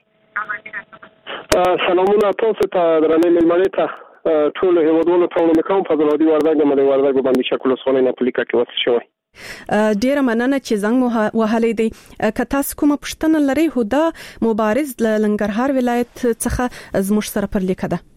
سلامونه تاسو ته درنې ملمنې ته ټول هیوادونو ته ومنم په دلودي وردګ ملي وردګ باندې شکل وسولې نه پلیکا کې وڅ شوی ډیره مننه چې زنګ وهلې دی که تاسو کومه پښتنه لري هدا مبارز لنګرهار ولایت څخه زموږ سره پر لیکه ده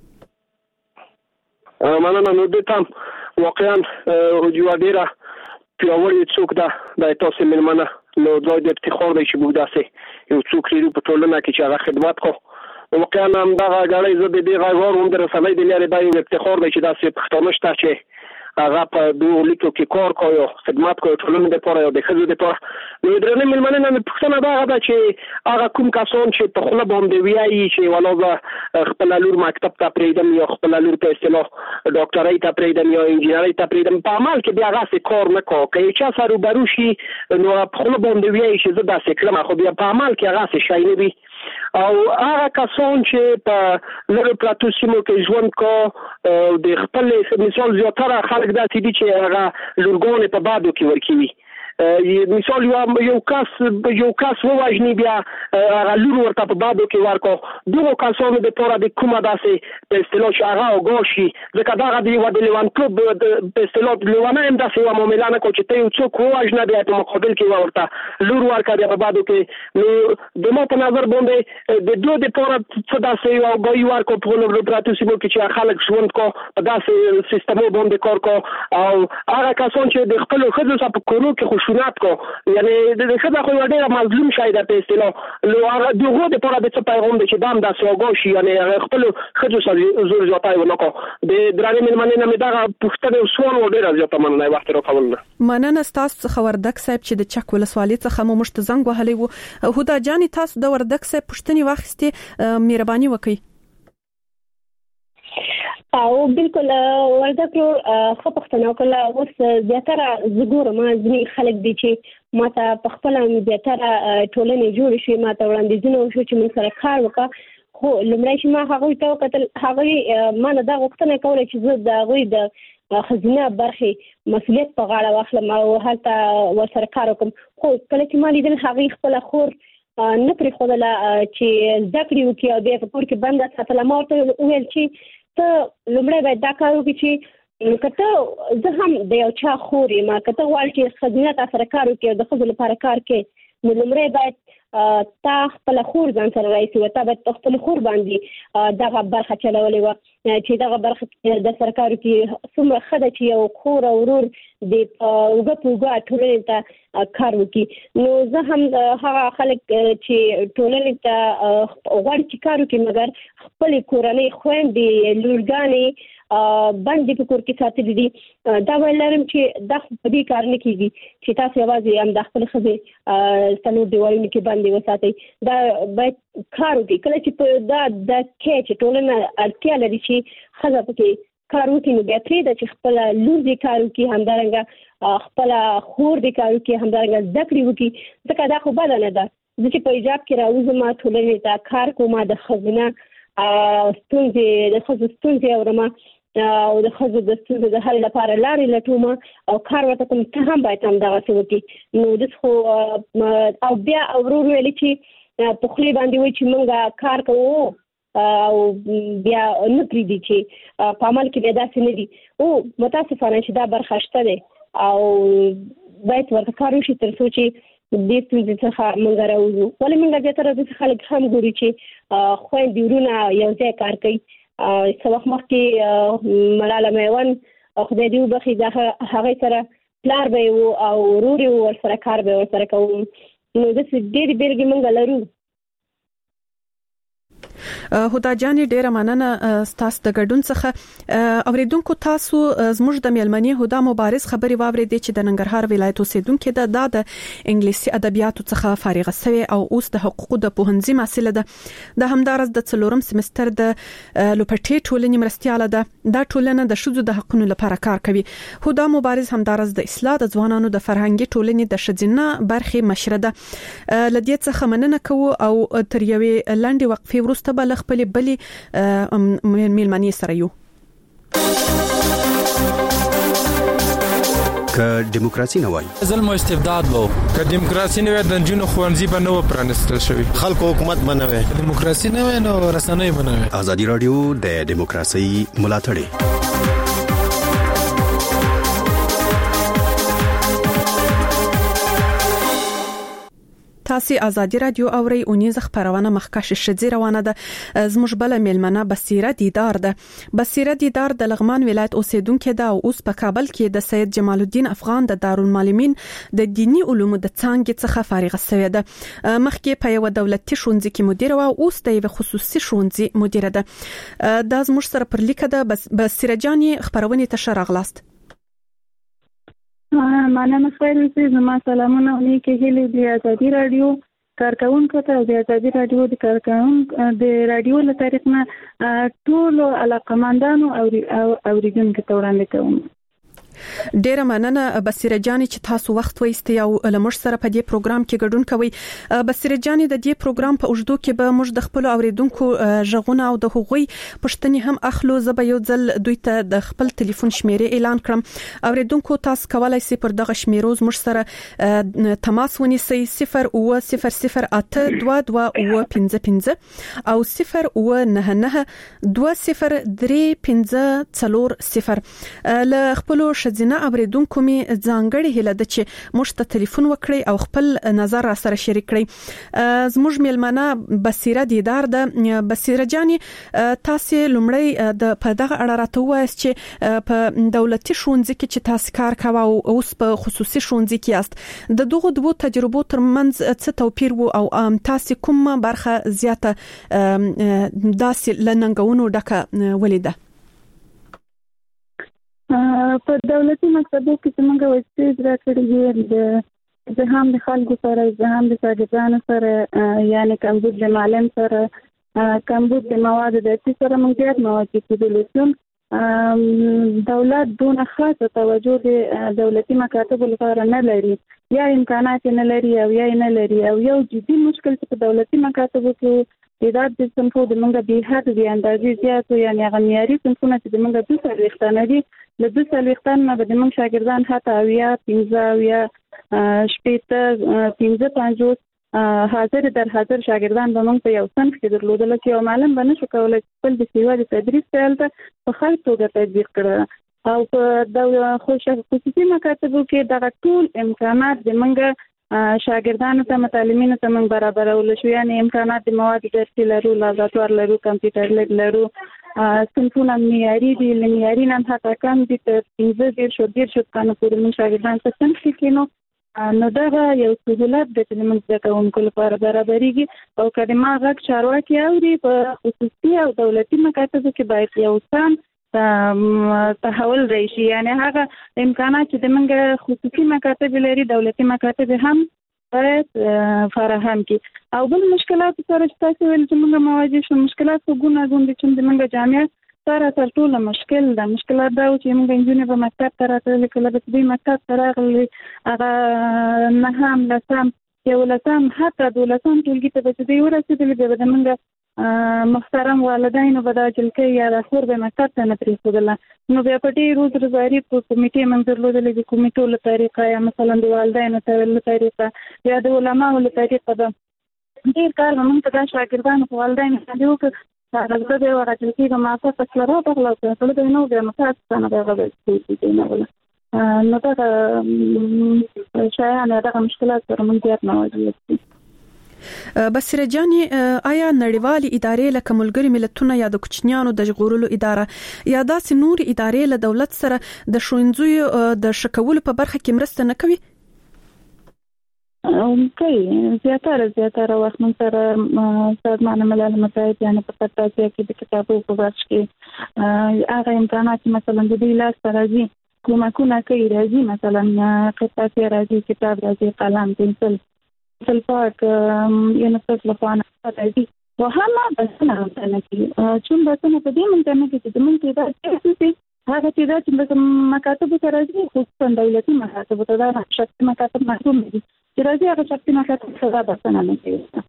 مننه نو د تام واقعا یو ډیره پیاوړی څوک ده د تاسو ملمنه نو د افتخار دی چې موږ داسې یو څوک لرو په ټولنه کې چې هغه خدمات کوي واقعا هم دا غاړې زه د دې غوړ هم در رسنۍ د لارې دا یو افتخار دی چې داسې پښتانه شته چې هغه په دوه لیکو کې کار کوي خدمات کوي ټولنې لپاره او د خزو لپاره نو درنه ملمنه نه پښتنه دا ده چې هغه کوم کسان چې په خپل باندې ویایي چې ولا خپل لور مکتب ته پریدم یا خپل لور په اصطلاح ډاکټرۍ ته پریدم یا انجینرۍ ته پریدم په عمل کې بیا هغه کار نه کوي که چا سره بروشي نو په خپل باندې ویایي چې زه داسې کړم خو بیا په عمل کې هغه شي نه وي او هغه کسان چې په لږ پراتو سیمو کې ژوند کو د خپل مثال زیاتره خلک داسې دي چې هغه لورګانې په بادو کې ورکوي مثال یو کس وواژني بیا هغه لور ورته په بادو کې ورکو دغه کسانو دپاره د کومه داسې په اصطلاح چې هغه اوګاه شي ځکه دغه د یوه د لیونتوب په اصطلاح لیونه هم داسې یوه معامله نه کوي چې ته یو څوک وواژنه بیا په مقابل کې ورته لور ورکړه بیا په بادو کې نو د ما په نظر باندې د دوی دپاره څه داسې یو اوګاهي ورکو په نورو پراتو سیمو کې چې خلک ژوند کو په داسې سیستمو باندې کار کو او هغه کسان چې د خپلو ښځو سره په کورو کې خشونت کو یعنی د ښځه خو یو ډېر مظلوم شی ده په اصطلاح نو هغه دغه دپاره د څه پیغام دی چې دا هم داسې اوګاه شي یعنی خپلو ښځو سره زور زیاتی ونه کو د درانې مېلمنې نه مې دغه پوښتنې سوال ډېره زیاته مننه وخت راکول مننه ستاسو څخه وردګ صاحب چې د چک ولسوالۍ څخه مو مشت زنګ وهلی وو هدا جاني تاسو د وردګ صاحب پوښتنې واخیستې مهرباني وکړئ او بالکل وردګ خو پښتنو کله اوس زیاتره زګور ما ځنی خلک دي چې ماته په خپل زیاتره ټولنې جوړ شي ماته وړاندیزونه وشو چې موږ سره کار وکړو خو لمړی چې ما هغه ته وکتل هغه ما نه دا غوښتنه کوله چې زه د هغوی د خزینه برخې مسؤلیت په غاړه واخلم او هلته ورسره کار وکړم خو کله چې ما لیدل هغې خپله خور نه پرېښودله چې زده کړې وکړي او بیا په کور کې بنده ساتله ما ورته وویل چې ته لمړی باید دا کار وکړي چې که ته زه هم د یو چا خور یم که ته غواړې چې خزینه تا سره کار وکړي او د ښځو لپاره کار کوې نو لمړی باید تا خپل خور ځان سره رايسي او تا باید خپل خور باندې دغه برخه چلولې و چې دغه برخه د سرکارو کې څومره ښه ده چې یو خور او ورور د اوږه په اوږه ټولنې ته کار وکړي نو زه هم هغه خلک چې ټولنې ته غواړي چې کار وکړي مګر خپلې کورنۍ خویندې لورګانې باندې په کور کې ساتلي دي دا ویل لرم چې دا په دې کار نه کېږي چې تاسو یوازې هم د خپلې ښځې څلور دیوالونو کې باندې وساتئ دا باید کار وکړي کله چې په دا کې چې ټولنه اړتیا لري چې ښځه پکې کار وکړي نو بیا پرېږده چې خپله لور دې کار وکړي همدارنګه خپله خور دې کار وکړي همدارنګه زده کړې وکړي ځکه دا خو بده نه ده زه چې په ایجاب کې راوځم ټولنې ته کار کوم د ښځینه ستونزې د ښځو ستونزې اورم او د خځو د ستونزو د حل لپاره لارې لټوم او کار ورته کوم ته هم باید هم دغه څه وکړي. نو د خو او بیا ورور ویل چې په خلی باندې وایي چې موږ کار کوو او بیا نه پریدي چې په عمل کې به داسې نه دي. او متاسفانه چې دا برخه شته ده او باید ورته کار وشي تر څو چې د ستونزې څخه موږ راوځو. ولې موږ بیا تر اوسه خلک هم ګوري چې خویندې ورونه یو ځای کار کوي. څه وخت مخکې ملاله میوند خدای دې وبخښي د هغې سره پلار به یې و او ورور یې ورسره کار به یې ورسره کوو. نو داسې ډېرې بېلګې موږ لرو. هدا جان ډیره مننه تاسو د ګډون څخه. اوریدونکو تاسو زموږ د میلمنې هدا مبارز خبري واورېدې چې د ننګرهار ولایت اوسیدونکو د انګلیسي ادبیاتو څخه فارغه شوی او اوس د حقوقو د پوهنځي محصله ده. د همدارس د څلورم سمستر د لوپټې ټولنې مرستياله ده. دا ټولنه د شذو د حقوقو لپاره کار کوي. هدا مبارز همدارس د اصلاح د ځوانانو د فرهنګي ټولنې د شذینه برخې مشره ده. لدې څخه مننه کوو او تر یوې لنډې وقفې وروسته بل خپل بلی میلمنې سره یو. که دیموکراسي نه وای ظلم او استبداد وو، که دیموکراسي نه وای د جنونو خوانزي به نه پرانستل شوی، خلکو حکومت بنوي، دیموکراسي نه وای نو رسنۍ بنوي. ازادي رادیو د دیموکراسي ملاتړ. تاسو ازادي رادیو اوري اونیز خبرونه مخکښ شذې روانه ده. زموږ بل میلمنه بصیره دیدار ده. بصیره دیدار د لغمان ولایت اوسیدونکو ده او اوس په کابل کې د سید جمال الدین افغان د دارالمعلمین د دینی علومو د څانګې څخه فارغه شوې ده. مخکې په یو دولتي ښوونځي کې مدیره او اوس د یو خصوصي ښوونځي مدیره ده. د زموږ سره پر لیکه ده. بصیره جان خبرونه ته شراغلاست. مننه خیر اوسئ. زما سلامونه او نیکی هیلې د ازادي رادیو کارکونکو ته او د ازادي رادیو د کارکونکو د رادیو له طریق نه ټول علاقمندانو او اوریدونکو ته وړاندې کوم. ډیره مننه بصیره جان چې تاسو وخت وایستئ او لمر سره په دې پروګرام کې ګډون کوئ. بصیره جان د دې پروګرام په اوږدو کې به موږ د خپل اوریدونکو ژغونه او د هغوی پښتنې هم اخلو. زه به یو ځل دوی ته د خپل ټلیفون شمیرې اعلان کړم. اوریدونکو تاسو کولای شئ پر دغه شمیرو موږ سره تماس ونیسئ. 02000822255 او 099920350 ل خپل شذینه اوریدونکو می ځانګړي هله د چې موږ ته ټلیفون وکړي او خپل نظر را سره شریک کړي. زموږ میلمنه بصیره دیدار ده. بصیره جانی تاسو لومړی د په دغه اړه راته وایي چې په دولتي ښوونځي کې چې تاسو کار کوي او اوس په خصوصي ښوونځي کې یاست، د دغه دوه تجربو ترمنځ څه توپیر وو او تاسو کوم برخه زیاته داسې لننګونو ډکه ولیده؟ په دولتي مکتبو کې څنګه وځي راکړي د هم د خلکو سره د هم د شاګردانو سره یعنی کمبود د معلم سره کمبود د مواد درسي سره موږ ډېر مواجه کېدل. دولت دونه خاصه توجه د دولتي مکاتبو لپاره نه لري، یا امکانات نه لري او یا نه لري. او یو جدي مشکل چې په دولتي مکاتبو کې تعداد د صنفو د منګه به حد د اندازې زیات یعنی هغه معیاري صنفونه چې د منګه د سروښتانه دي له د سروښتان نه به د منګه شاګردان حتی او یا 15 یا شپږ 15 حاضر در حاضر شاګردان به موږ په یو صنف کې درلودل چې یو معلم به نشو کولای خپل د سیوا د تدریس پیل ته په ښه توګه تطبیق کړي. او په خصوصي مکاتبو کې دغه ټول امکانات د منګه شاګردانو ته متعلمینو ته موږ برابرول شو، یعنی امکانات د مواد درسي لرو، لابراتوار لرو، کمپیوټر لیب لرو، صنفونه معیاري دي، معیاري نه حتی کم دي تر 15 کانو پورې موږ شاګردان ته صنف کې کینو. نو دغه یو سهولت د موږ د کوونکو لپاره برابرېږي. او کلمه غږ چارواکي اوري په خصوصي او دولتي مکاتبو کې باید یو سم تحول راشي، یعنی هغه امکانات چې د موږ خصوصي مکاتب لري دولتي مکاتب هم باید فراهم کړي. او بل مشکلات سره چې تاسو ویل چې موږ مواجه شو، مشکلات په ګوناګون دي چې د موږ جامعه سره تر ټولو مشکل ده. مشکلات دا چې موږ انجونې په مکتب ته راتللې، کله به دوی مکتب ته راغلي هغه نهم لسم 11 حتی 12 ټولګي ته به دوی ورسېدلي، بیا به د موږ محترم والدینو به دا جلکې یا د خور به مکتب ته نه پرېښودله. نو بیا په ډېر روز روزاري په کمیټې موږ درلودلې د کمیټو له طریقه یا مثلا د والدینو له طریقه یا د علماو له طریقه به ډېر کار موږ ته د شاګردانو په والدینو باندې وکړ. هغه به ورته جلکې به ماته په سره راغله او ټول به نو بیا متاسفانه به هغه نه نو دا شایانه دغه مشکلات سره موږ زیات مواجه یو. بصیره جاني آیا نړیوالې ادارې لکه ملګري ملتونه یا د کوچنیانو د ژغورلو اداره یا داسې نور ادارې له دولت سره د ښوونځیو د شکولو په برخه کې مرسته نه کوي؟ کوي زیاتره وخت موږ سره سازمان ملل متحد یعنی په پټاکي کې د کتابو په برخه کې هغه امکانات مثلا د دې لاس راځي کومکونه کوي راځي مثلا قطعه راځي کتاب راځي قلم پنسل سلفاک یونیسف لپاره راځي وهما بسنه راځي چون بسنه په دې منځ کې چې د منځ دا چې هغه چې د مکاتب سره راځي خصوصا دولتي مکاتب ته دا شخصي مکاتب محکوم دي چې راځي هغه شخصي مکاتب سره بسنه نه کوي.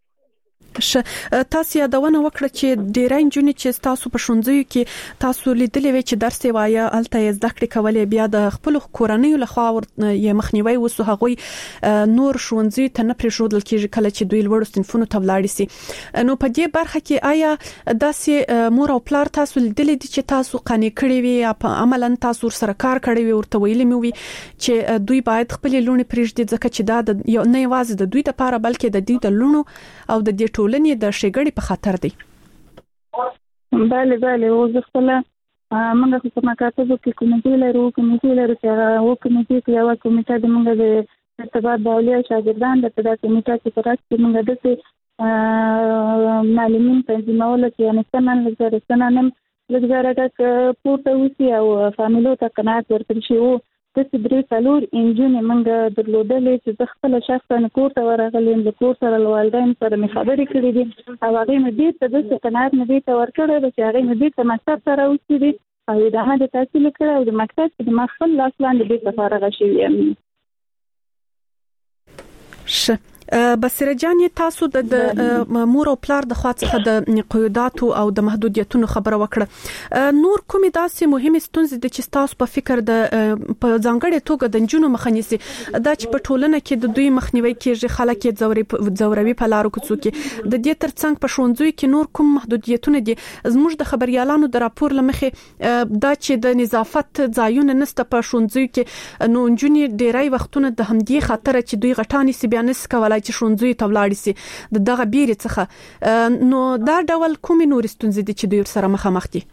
تاسو یادونه وکړه چې ډیرای نجونې چې تاسو په ښوونځیو کې تاسو لیدلې وي چې درس وایا الته زده کړې کولې بیا د خپل کورنۍ له خوا یې مخنیوي وسو هغه نور ښوونځي ته نه پرېښودل کېږي کله چې دوی لوړ صنفونو ته ولاړ شي. نو په دې برخه کې آیا داسې مور او پلار تاسو لیدلې دي چې تاسو قانع کړی وي یا په عملاً تاسو سره کار کړی وي ورته ویلې مو وي چې دوی باید خپل لونې پرېږدي ځکه چې دا نه یوازې د دوی لپاره بلکې د دوی د لونو او د دې ټولنې د شګړې په خطر دی؟ بله او زه خپل موږ په مکاتبو کې کمیټې لرو چې هغه کمیټې کې یو کمیټه د موږ د ارتباط د اولیاء شاګردان د تدا کمیټه کې پر اساس موږ د معلمین تنظیمول چې یعنی سنن لږ زره پورته وسی او فامیلو ته قناعت ورکړي شي. د سدري څلور انجن موږ درلودلې چې خپل شخصا کور ته ورغلم د کور سره والدین سره مخابرې کړې دي او هغه مې دې ته د قناعت مې دې ته ورکړې چې هغه مې دې ته مکتب سره وسی دي او دا د تحصیل کړو د مکتب د مخفل لاس لاندې دې لپاره غشي یم. بصیره جاني تاسو د مور او پلار د خوا څخه د قیوداتو او د محدودیتونو خبره وکړه. نور کومې داسې مهمه ستونزې د چې تاسو په فکر د په ځانګړې توګه د جنونو مخنیسي دا چې په ټولنه کې د دوی مخنیوي کېږي خلک یې زوروي په لارو کوڅو کې د دې ترڅنګ په ښوونځیو کې نور کوم محدودیتونه دي؟ زموږ د خبريالانو د راپور لمخې دا چې د نظافت ځایونه نسته په ښوونځیو کې نو جنې ډیرای وختونه د همدې خاطر چې دوی غټانی سی بیان نس کولای چې ښوونځي ته ولاړ شي دغه بیرې څخه نو دا ډول کومې نور ستونزې دي چې دوی سره مخامخ دي؟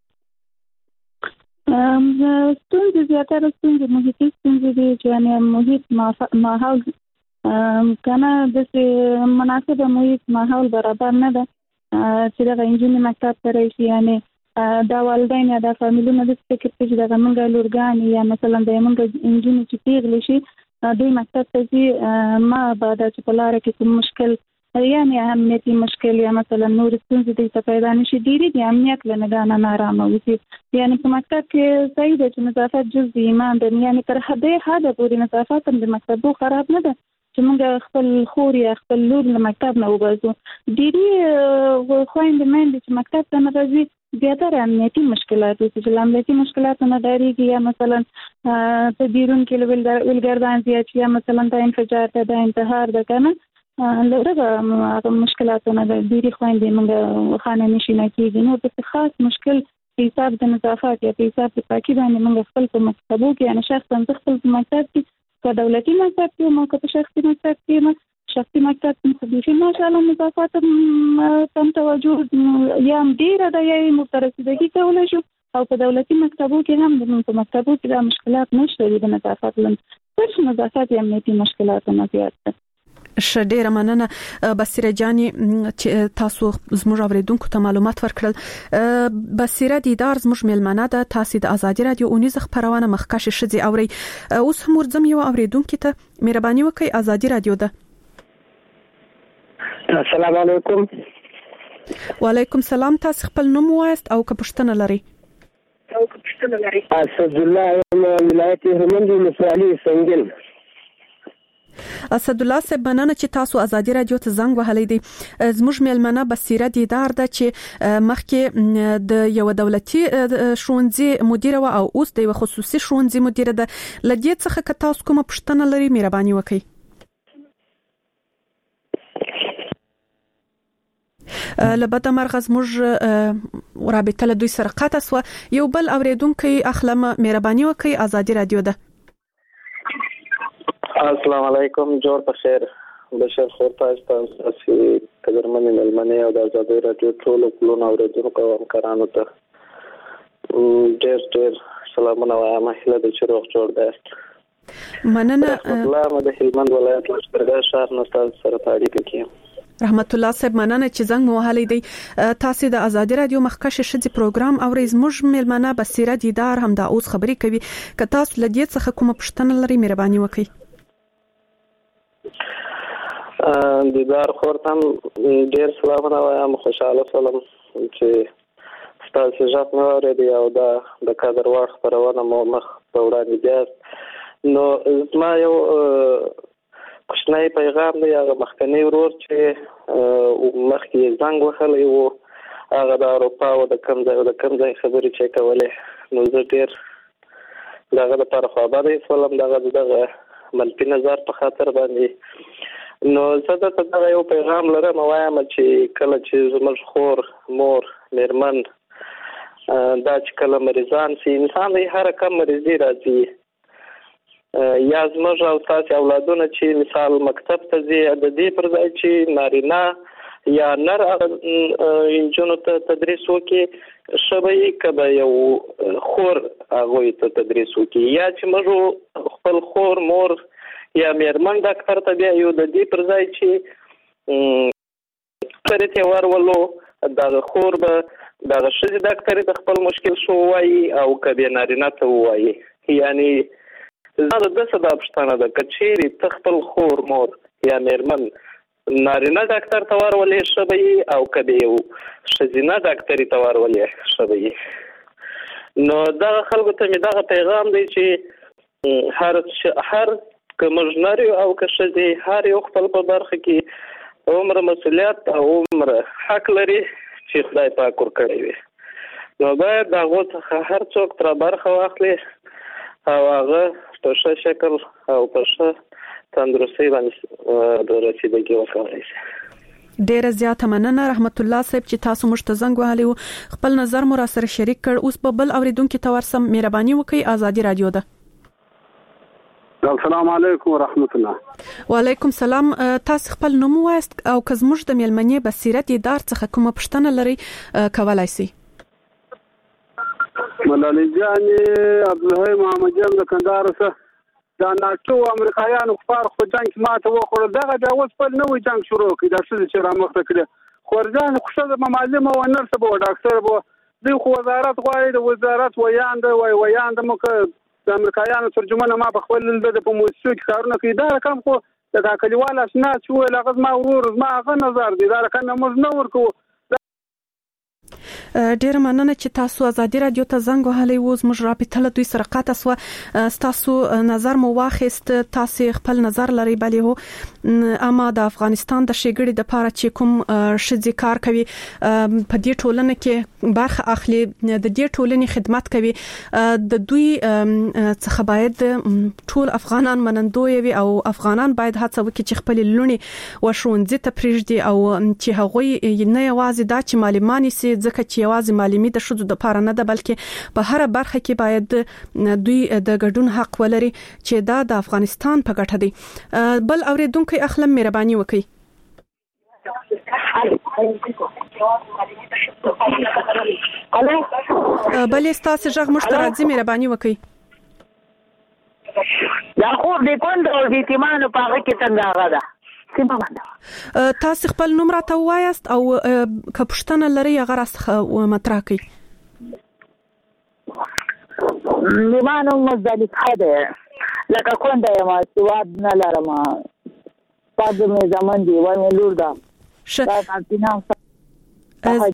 ستونزې زیاتره ستونزې محیطي ستونزې دي چې یعنی محیط ماحول کنه د مناسب محیط ماحول برابر نه ده چې دغه انجینر مکتب ته راشي یعنی دا والدین یا دا فامیلونه د فکر چې دغه منګه لورګان یا مثلا د منګه انجینر چې پیغلی شي دوی مکتب ته چې ما بعد چې په لار کې کوم مشکل یعنی امنیتي مشکل یا مثلا نور ستونزې د پیدا نشي ډیری د امنیت له نگاه نه آرامه وي یعنی په مکتب کې صحیح ده چې نظافت جز د ایمان ده یعنی تر حده پورې نظافت هم د مکتبو خراب نه ده چې موږ خپل خور یا خپل لور له مکتب نه وباسو ډیری خويندې مې چې مکتب ته نه راځي زیاتره امنیتي مشکلات چې امنیتي مشکلات نه داريږي یا مثلا په بیرون کې ولګردان زیات یا مثلا د انفجار ته د انتحار د کنه لږه مشکلات نه د ډیری خويندې موږ خانه نشي نه کېږي نو په خاص مشکل په حساب د نظافت یا په حساب د پاکي باندې موږ خپل په مکتبو کې یعنی شخصا خپل په مکتب کې که دولتي مکتب کې مو که په شخصي مکتب کې شخصي مکتب کې ماشاءالله نظافت تم توجه یا ډیره د یې مترسیدګي کولای شو او په دولتي مکتبو کې هم د مکتبو کې د مشکلات نشته د نظافت لپاره څه نظافت یا امنیتي مشکلات نه زیات ډیره مننه بصیره جاني چې تاسو زموږ اوریدونکو ته معلومات ورکړل. بصیره دیدار زموږ ملمنه ده تاسو د ازادي رادیو اونیز خبرونه مخکشه شذي اوري اوس هم ورځم یو اوریدونکو ته مهرباني وکړئ ازادي رادیو ده. السلام علیکم. وعلیکم السلام. تاسو خپل نوم وایست او که پښتنه لري؟ اسد الله ولایت هلمند مصالح سنگل. اسد الله صاحب مننه چې تاسو ازادي رادیو ته زنګ وهلی دی. زموږ ملمنه بصیره دیدار ده چې مخکې د یو دولتي ښوونځي مدیره او اوس د خصوصي ښوونځي مدیره ده. لدې څخه که تاسو کومه پوښتنه لرئ مهرباني وکړئ. لبدا مرغز موږ رابطه له دوی سره قطع سو. یو بل اوریدونکو اخلم مهرباني وکړئ. ازادي رادیو ده. السلام علیکم. جوړ په خیر. بشر خورتاج تاسو قدرمن ملمنه او د ازادي رادیو ټول کلون اوریدونکو او همکارانو ته ډېر سلامونه وایم. هله د چروغ جوړ ده. مننه. الله مده هلمند ولایت لشکرګاه شهر نه تاسو سره اړیکه کوي. رحمت الله صاحب مننه چې زنګ مو وهلی دی. تاسو د ازادي رادیو مخکشه شدي پروګرام او زموږ ملمنه بصیره دیدار هم دا اوس خبري کوي. که تاسو لدې څخه کومه پوښتنه لرئ مهرباني وکړئ. دیدار خورتم ډیر سلامونه وایم. خوشاله سلام چې تاسو ځات نو ورېدی او د کادر واخ پرونه مو مخ په وړاندې دی. نو زما یو کوچنی پیغام دی. هغه مخکنی ورور چې مخکې زنګ وهلی و هغه د اروپا او د کوم ځای خبرې چې کولې نو زه ډیر دغه لپاره خبرې سولم دغه منفي نظر په خاطر باندې. نو زه دغه یو پیغام لرم وایم چې کله چې زموږ خور مور میرمن دا چې کله مریضان سي انسان یې هر کم مریضي راځي یا زموږ او تاسو اولادونه چې مثال مکتب ته ځي د دې پر ځای چې نارینه یا نر انجونو ته تدریس وکړي شبي کبه یو خور هغه ته تدریس وکړي یا چې موږ خپل خور مور یا میرمن ډاکټر ته بیا یو د دې پر ځای چې پرته ورولو دا خور به دا شې ډاکټر ته خپل مشکل شو وایي او کبه نارینه ته وایي. یعنی زه د څه د پښتنه د کچيري تخپل خور مور یا میرمن نارینه ډاکټر ته ورولې شبي او کبه یو شزینه ډاکټر ته ورولې شبي. نو دا خلکو ته می دا پیغام دی چې هر کمرجنری او کشدي هر یو خپل په برخه کې عمر مسؤلیت او عمر حق لري چې خدای پاک ور کړی وي. نو باید دا غوته هر څوک تر برخه واخلي او هغه په ښه شکل او په ښه تندرستي باندې رسیدګي وکړي. ډیره زیاته مننه رحمت الله صاحب چې تاسو مشتزنګ وهلی خپل نظر مو را سره شریک کړ. اوس په بل اوریدونکو ته ورسم مهرباني وکړئ. ازادي رادیو ده. السلام علیکم ورحمت الله. وعلیکم السلام. تاسو خپل نوم وایست او که زموږ د ملمنې بصیرت دیدار څخه کومه پوښتنه لرئ کولای شئ. ملالي جان عبدالحی محمد جان د کندهار څخه دا ناټو امریکایانو خبر خو جنگ ماته وکړ دغه د اوس په نوې جنگ شروع کړي د څه چې را مخته کړي خورجان خوشاله معلم او نرس بو ډاکټر بو د وزارت غواړي د وزارت ویاند مکه د امریکایانو ترجمانه ما په خپل د په موسسو کې کارونه کوي دا رقم خو د کلیوال اسناد چې لغز ما ورور ما غو نظر دي دا رقم موږ نه ورکو. ډیر مننه چې تاسو ازادي رادیو ته زنګ وهلی و. زموږ رابطه له دوی سره قطع سو. تاسو نظر مو واخیست. تاسو خپل نظر لري بلې هو اما د افغانستان د شګړې د پاره چې کوم شذي کار کوي په دې ټولنه کې برخه اخلي د دې ټولنې خدمت کوي د دوی څخه باید ټول افغانان منندوی وي او افغانان باید هڅه وکړي چې خپل لونی وشونځي ته پریږدي او چې هغوی نه یوازې دا چې معلمان سي ځکه چې یوازې معلومي د شذو د پاره نه ده بلکې په هر برخه کې باید دوی د ګډون حق ولري چې دا د افغانستان په ګټه دی. بل اوریدونکو اخلم مهرباني وکړئ. بلې تاسو ژغ مشترک مهرباني وکړئ. دا خو د کندو د ایتمانو په هغه کې څنګه هغه ده تاسو خپل نوم راته وایاست او که پوښتنه لرئ هغه راڅخه مطرح کړئ. نیمانو مزدلفه ده لکه کونده یم سواد نه لرم پاد مې زمان دی وای مې لور ده دا کانتینا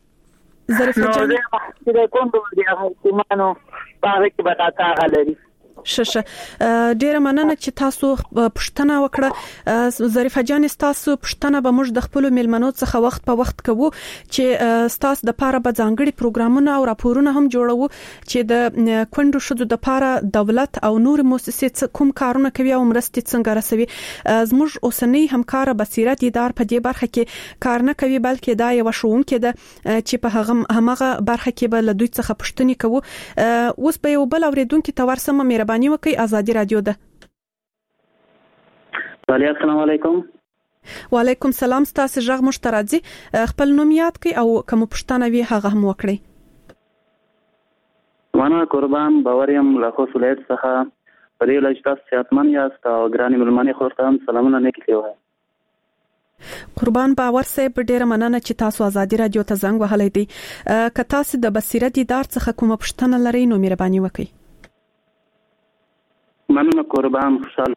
ظریفه جان د کندو د ایتمانو په هغه کې به تاسو لري ششه ډیره مننه چې تاسو پښتنه وکړه ظریفه جان تاسو پښتنه به موږ د خپل ملمنو څخه وخت په وخت کوو چې تاسو د پاره به ځانګړي پروګرامونه او راپورونه هم جوړو چې د کونډو شذو د پاره دولت او نور مؤسسې کوم کارونه کوي او مرستې څنګه رسوي. زموږ اوسنی همکار بصیرت ادار په دې برخه کې کار نه کوي بلکې دا یو شوونکې ده چې په هغه برخه کې به له دوی څخه پښتني کوو. اوس به یو بل اوریدونکو ته ورسمه مهرباني وکړئ. آزادي رادیو ده. السلام علیکم. وعلیکم السلام. تاسو ژغ مشترکي خپل نوم یاد کړئ او کوم پښتنه وی هغه هم وکړئ. وانا قربان باوریم له خصوصیت څخه پرې لږ صحتمن یاست او ګراني ملمنې خورته هم سلامونه نیکي وایي. قربان باور صاحب ډیره مننه چې تاسو آزادي رادیو ته زنګ وهلی دی. که تاسو د بصیرت ادار څخه کوم پښتنه لرئ نو مهرباني وکړئ. مننه قربان خوشاله.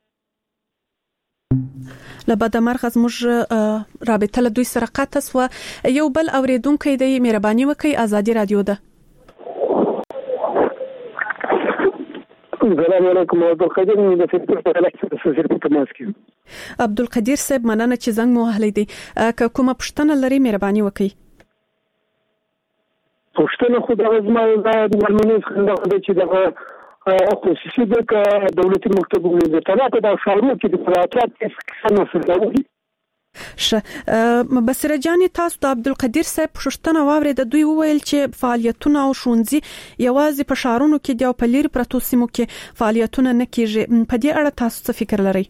لبد مرغز موږ رابطه له دوی سره قطع سو. یو بل اوریدونکو دی مهرباني وکړئ. آزادي رادیو ده. السلام علیکم. عبدالقدیر مې د فکر په اړه څه په تماس کې. عبدالقدیر صاحب مننه چې زنګ مو وهلی دی. که کومه پښتنه لري مهرباني وکړئ. پښتنه خو د زما د ملمنې څخه د چې دغه خصوصي د دولتي مکتبونو د طرفه د شالمو کې د پراتات څخه نسلوي. بصیره جان تاسو د عبدالقدیر صاحب پښتنه واوري د دوی وویل چې فعالیتونه او شونځي یوازې په شهرونو کې دی او په لیر پرتو سیمو کې فعالیتونه نه کیږي. په دې اړه تاسو څه فکر لرئ؟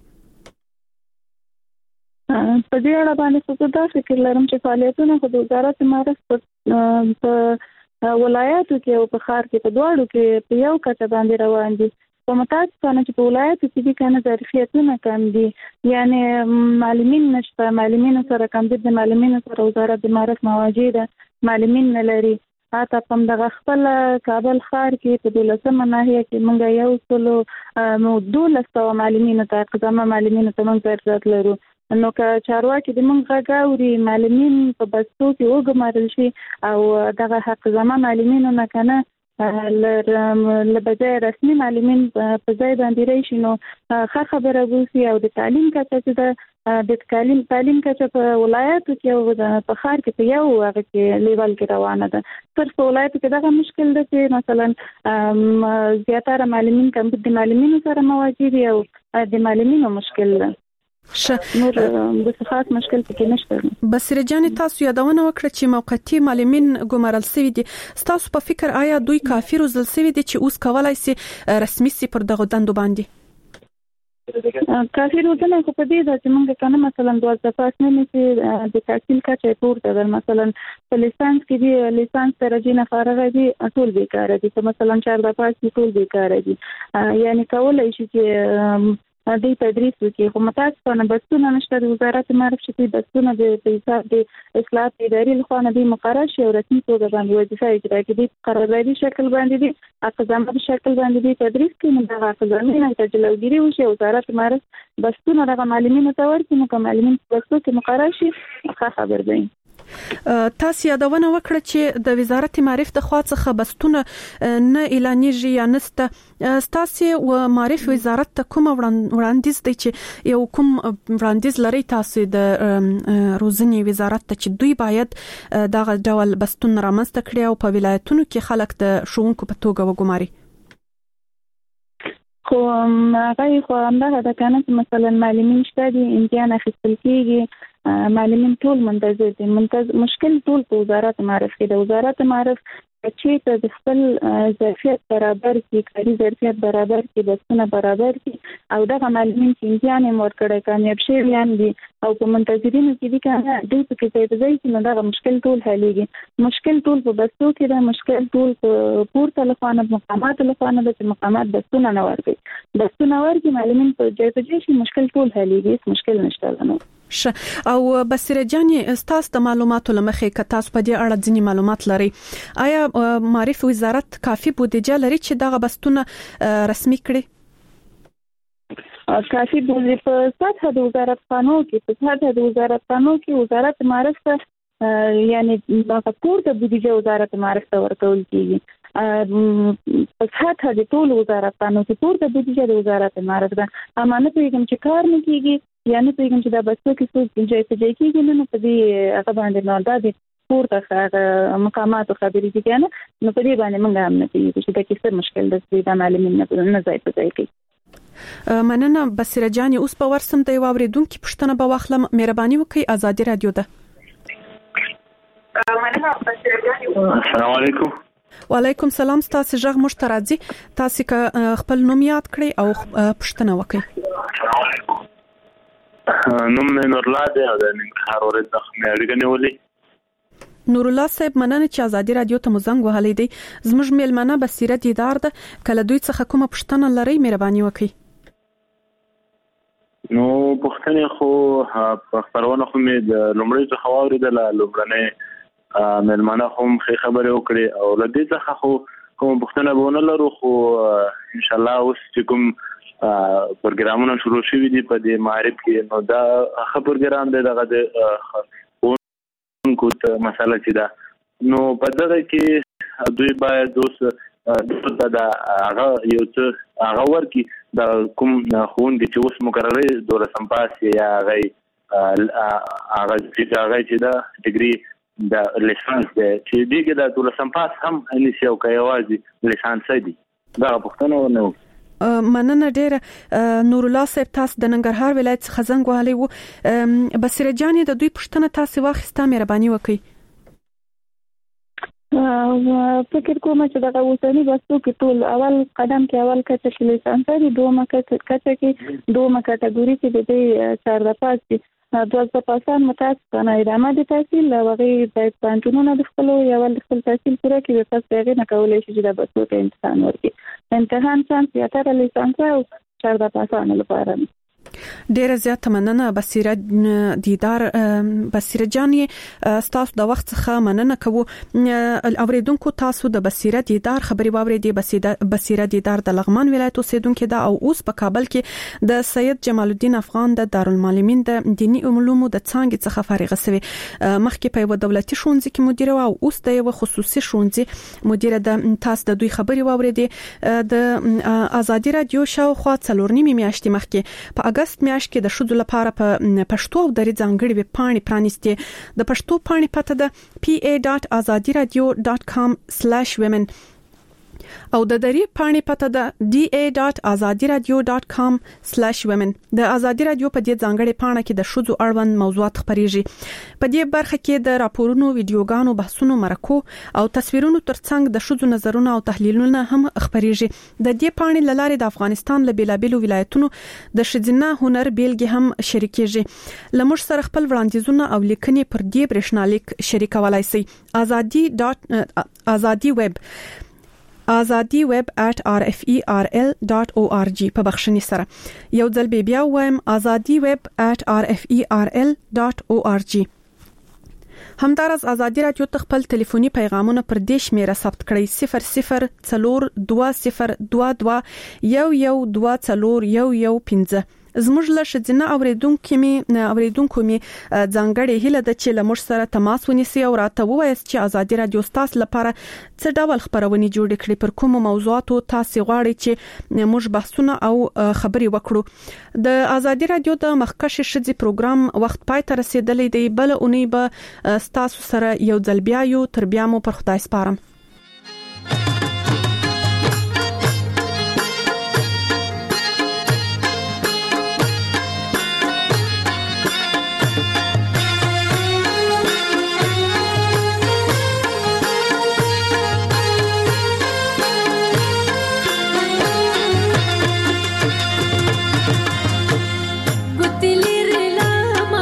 په دې اړه باندې څه دا فکر لرم چې فعالیتونه خو د وزارت معرفت په ولایاتو کې او په ښار کې په دواړو کې په یو کچه باندې روان دي. په متاسفانه چې په ولایاتو کې دي کنه ظرفیتونه کم دي، یعنی معلمین نشته، معلمین سره کم دي، د معلمین سره وزارت د معرفت مواجه ده، معلمین نه لري. حتی په دغه خپل کابل ښار کې په 12مه ناحیه کې موږ یو سلو 1200 معلمین ته قضامه معلمین ته موږ ضرورت لرو. نو که چارواکي د موږ غاوري معلمین په بسو کې وګمارل شي او دغه حق زما معلمین نه کنه لبځای رسمي معلمین په ځای باندې راشي نو ښه خبره وسی او د تعلیم کچه چې د تعلیم کچه په ولایتو کې او په ښار کې په یو هغه کې لیول کې روانه ده. صرف په ولایتو کې دغه مشکل ده چې مثلا زیاتره معلمین کم د معلمینو سره مواجه دي او د معلمینو مشکل ده. نور د خاص مشکل پکې نشته. بصیره جان تاسو یادونه وکړه چې موقتی معلمین ګمارل شوی دي. تاسو په فکر آیا دوی کافي روزل شوی دي چې اوس کولای شي رسمي سي پر دغه دندو باندې؟ کافي روزنه خو په دې ده چې موږ کنه مثلا 12 پاس نه چې د تحصیل کچه پورته ده. مثلا په لیسانس کې دی لیسانس درجه نه فارغ دي ټول بیکاره دي. مثلا 4 پاس ټول بیکاره دي. یعنی کولای شي چې د تدریس کې خو متاسفانه بسونه نشته. د وزارت معرفت چې بسونه د حساب د اصلاحات اداري لخوا نه دي مقرر شي او رسمي توګه باندې وظیفه اجرا کوي. قراردادي شکل باندې دي، اقدامات شکل باندې دي تدریس کې نه دغه اقدامونه تجلوګيري وشي. وزارت معرفت بسونه دغه معلمینو ته ورکړي نو کوم معلمین بسو کې مقرر شي ښه خبر دی. تاسو یادونه وکړه چې د وزارت معرفت د خوا څخه بستونه نه اعلانېږي یا نسته. تاسو و معرفت وزارت ته کوم وړاندیز دی چې یو کوم وړاندیز لري تاسو د روزنی وزارت ته چې دوی باید دغه ډول بستون رامنځته کړي او په ولایتونو کې خلک د شوونکو په توګه وګماري؟ خو هغه خو همدغه د کنه مثلا معلمین شته دي امتحان اخیستل کیږي، معلمین ټول منتظر دي. مشکل ټول په وزارت معرفت کې د وزارت معرفت چې د خپل ظرفیت برابر کی، کاري ظرفیت برابر کی، بسونه برابر کی او دغه معلمین چې امتحان یې ورکړی کامیاب شوي دي او په منتظرینو کې دي کنه دوی په کې ځای چې نو دغه مشکل ټول حلېږي. مشکل ټول په بسو کې ده، مشکل ټول په پورته لخوانه مقامات لخوانه ده چې مقامات بسونه نه ورکړي. بسونه ورکړي معلمین په ځای شي مشکل ټول حلېږي، مشکل نشته نو. او بصیره جان استاس د معلوماتو لمخې که تاسو په دې اړه ځینې معلومات لري، آیا معرفت وزارت کافي بودیجه لري چې دغه بستونه رسمي کړي؟ کافي بودیجه په سطح د وزارت قانون کې وزارت معرفت یعنی د پورته بودیجه وزارت معرفت ورکول کیږي. په هغه د ټول وزارتونو چې پورته بودیجه د وزارت امارات ده امانت یې چې کار نه کیږي یا نه پیږم چې دا بچو کې څه چې کېږي نو په دې هغه باندې نو دا پورته مقامات خبرې دي کنه نو په دې باندې موږ هم نه پیږو چې دا کیسه مشکل ده د معلومین نه ځای په ځای کې مننه بصیره جان اوس په ورسم د یو اوریدونکو پښتنه به واخلم مهرباني وکړئ آزادي رادیو ده مننه بصیره جان السلام علیکم وعلیکم سلام تاسو ژغ مشترازي تاسو خپل نوم یاد کړئ او پښتنه وکړئ نوم مې نورلا ده او د ننګرهار ولایت د خمیاړګنې ولې نورالله صاحب مننه چې آزادي رادیو ته مزنګ وهلې دي زموږ میلمنه بصیره دیدار ده کله دوی څخه کومه پښتنه لري مهرباني وکړئ نو پښتنه خو په خبرونه خو مې د لومړی څخه واوریدل لومړنۍ مېلمانه هم خبرې وکړې او لدې څخه خو کوم پښتنه بونه لرو خو ان شاء الله اوس چې کوم پروګرامونه شروع شوي دي په دې معرف کې نو دا خبر ګرام دی دغه د کوم مسله چې دا نو په دغه کې دوی باید اوس دا هغه یو څه هغه ورکی د کوم خوندې چې اوس مقرره دولسم پاس یا هغه چې دا ډیګري د لیسانس دی چې دیګه د دولسم پاس هم انیسي او کوي لیسانس دی دا پښتنه ونه مننه ډیره نورالله صاحب تاسو د ننګرهار ولایت څخه زنګ وهلی وو بصیره جان د دوی پښتنه تاسو واخیسته مهرباني وکړئ فکر کوم چې دا اوسنی بسو کې ټول اول قدم کې اول کچه کې لیسانس دی دومره کچه کې دومره کټګوري کې د دې 4 پاس دي 12% متاسفانه ادامه د تحصیل او غیر د پانټونو د خپل یو خپل تحصیل پوره کې پس هغه نه کولای شي چې د بسو ته امتحان ورکړي امتحان څنګه یا تر لیسانس او 4% لپاره ډیره زیاته مننه بصیره دیدار بصیره جان تاسو د وخت څخه مننه کوو اوریدونکو تاسو د بصیره دیدار خبري واوریدي بصیره دیدار د لغمان ولایت اوسیدونکو دا او اوس په کابل کې د سید جمال الدین افغان د دارالمعلمین د دینی علومو د څنګه څخه فارغ شوی مخکې په یو دولتي ښوونځي کې مدیر او اوس د یو خصوصي ښوونځي مدیر د تاسو د دوی خبري واوریدي د آزادي رادیو شاوخوا 4 میاشتې مخکې په اگست میاشت کې د شذو لپاره په پښتو او دري ځانګړي ویب پاڼې پرانیستي د پښتو پاڼې پته ده pa.azadiradio.com/women او د دري پاڼې پته ده da.azadiradio.com/women د آزادي رادیو په دې ځانګړي پاڼه کې د شذو اړوند موضوعات خبريږي په دې برخه کې د راپورونو ویډیوګانو بحثونو مرکو او تصویرونو ترڅنګ د شذو نظرونه او تحلیلونه هم خبريږي د دې پاڼې لاره د افغانستان له بیلابیلو ولایتونو د شذینه هنر بیلګې هم شریکېږي لمر سره خپل وړاندیزونه او لیکنې پر دې برېښنالیک شریکولای شي azadiweb@rferl.org په بخښنې سره یو ځل بیا وایم azadiweb@rferl.org همدارس آزادي رادیو ته خپل ټلیفوني پیغامونه پر دیش میره ثبت کړئ 002022 112415 زموږ له شذینه اوریدونکو می ځانګړي هله د چې لمر سره تماس ونیسي او راته ووایي چې آزادي رادیو تاسو لپاره څه ډول خبرونه جوړ کړي پر کوم موضوعاتو تاسو غواړئ چې موږ بحثونه او خبري وکړو د آزادي رادیو د مخکښ شذي پروګرام وخت پای ته رسیدلی دی بل اونۍ به تاسو سره یو ځل بیا یو تر بیا مو پر خدای سپارم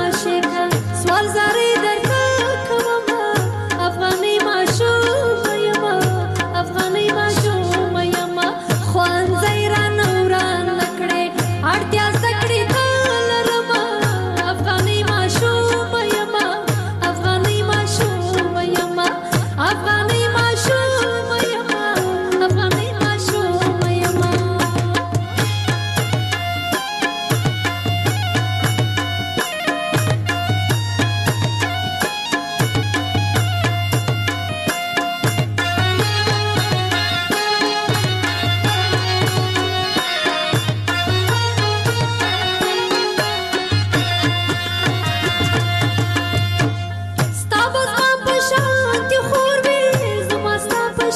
سوال زاری در کومه افغانی ماشو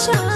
شان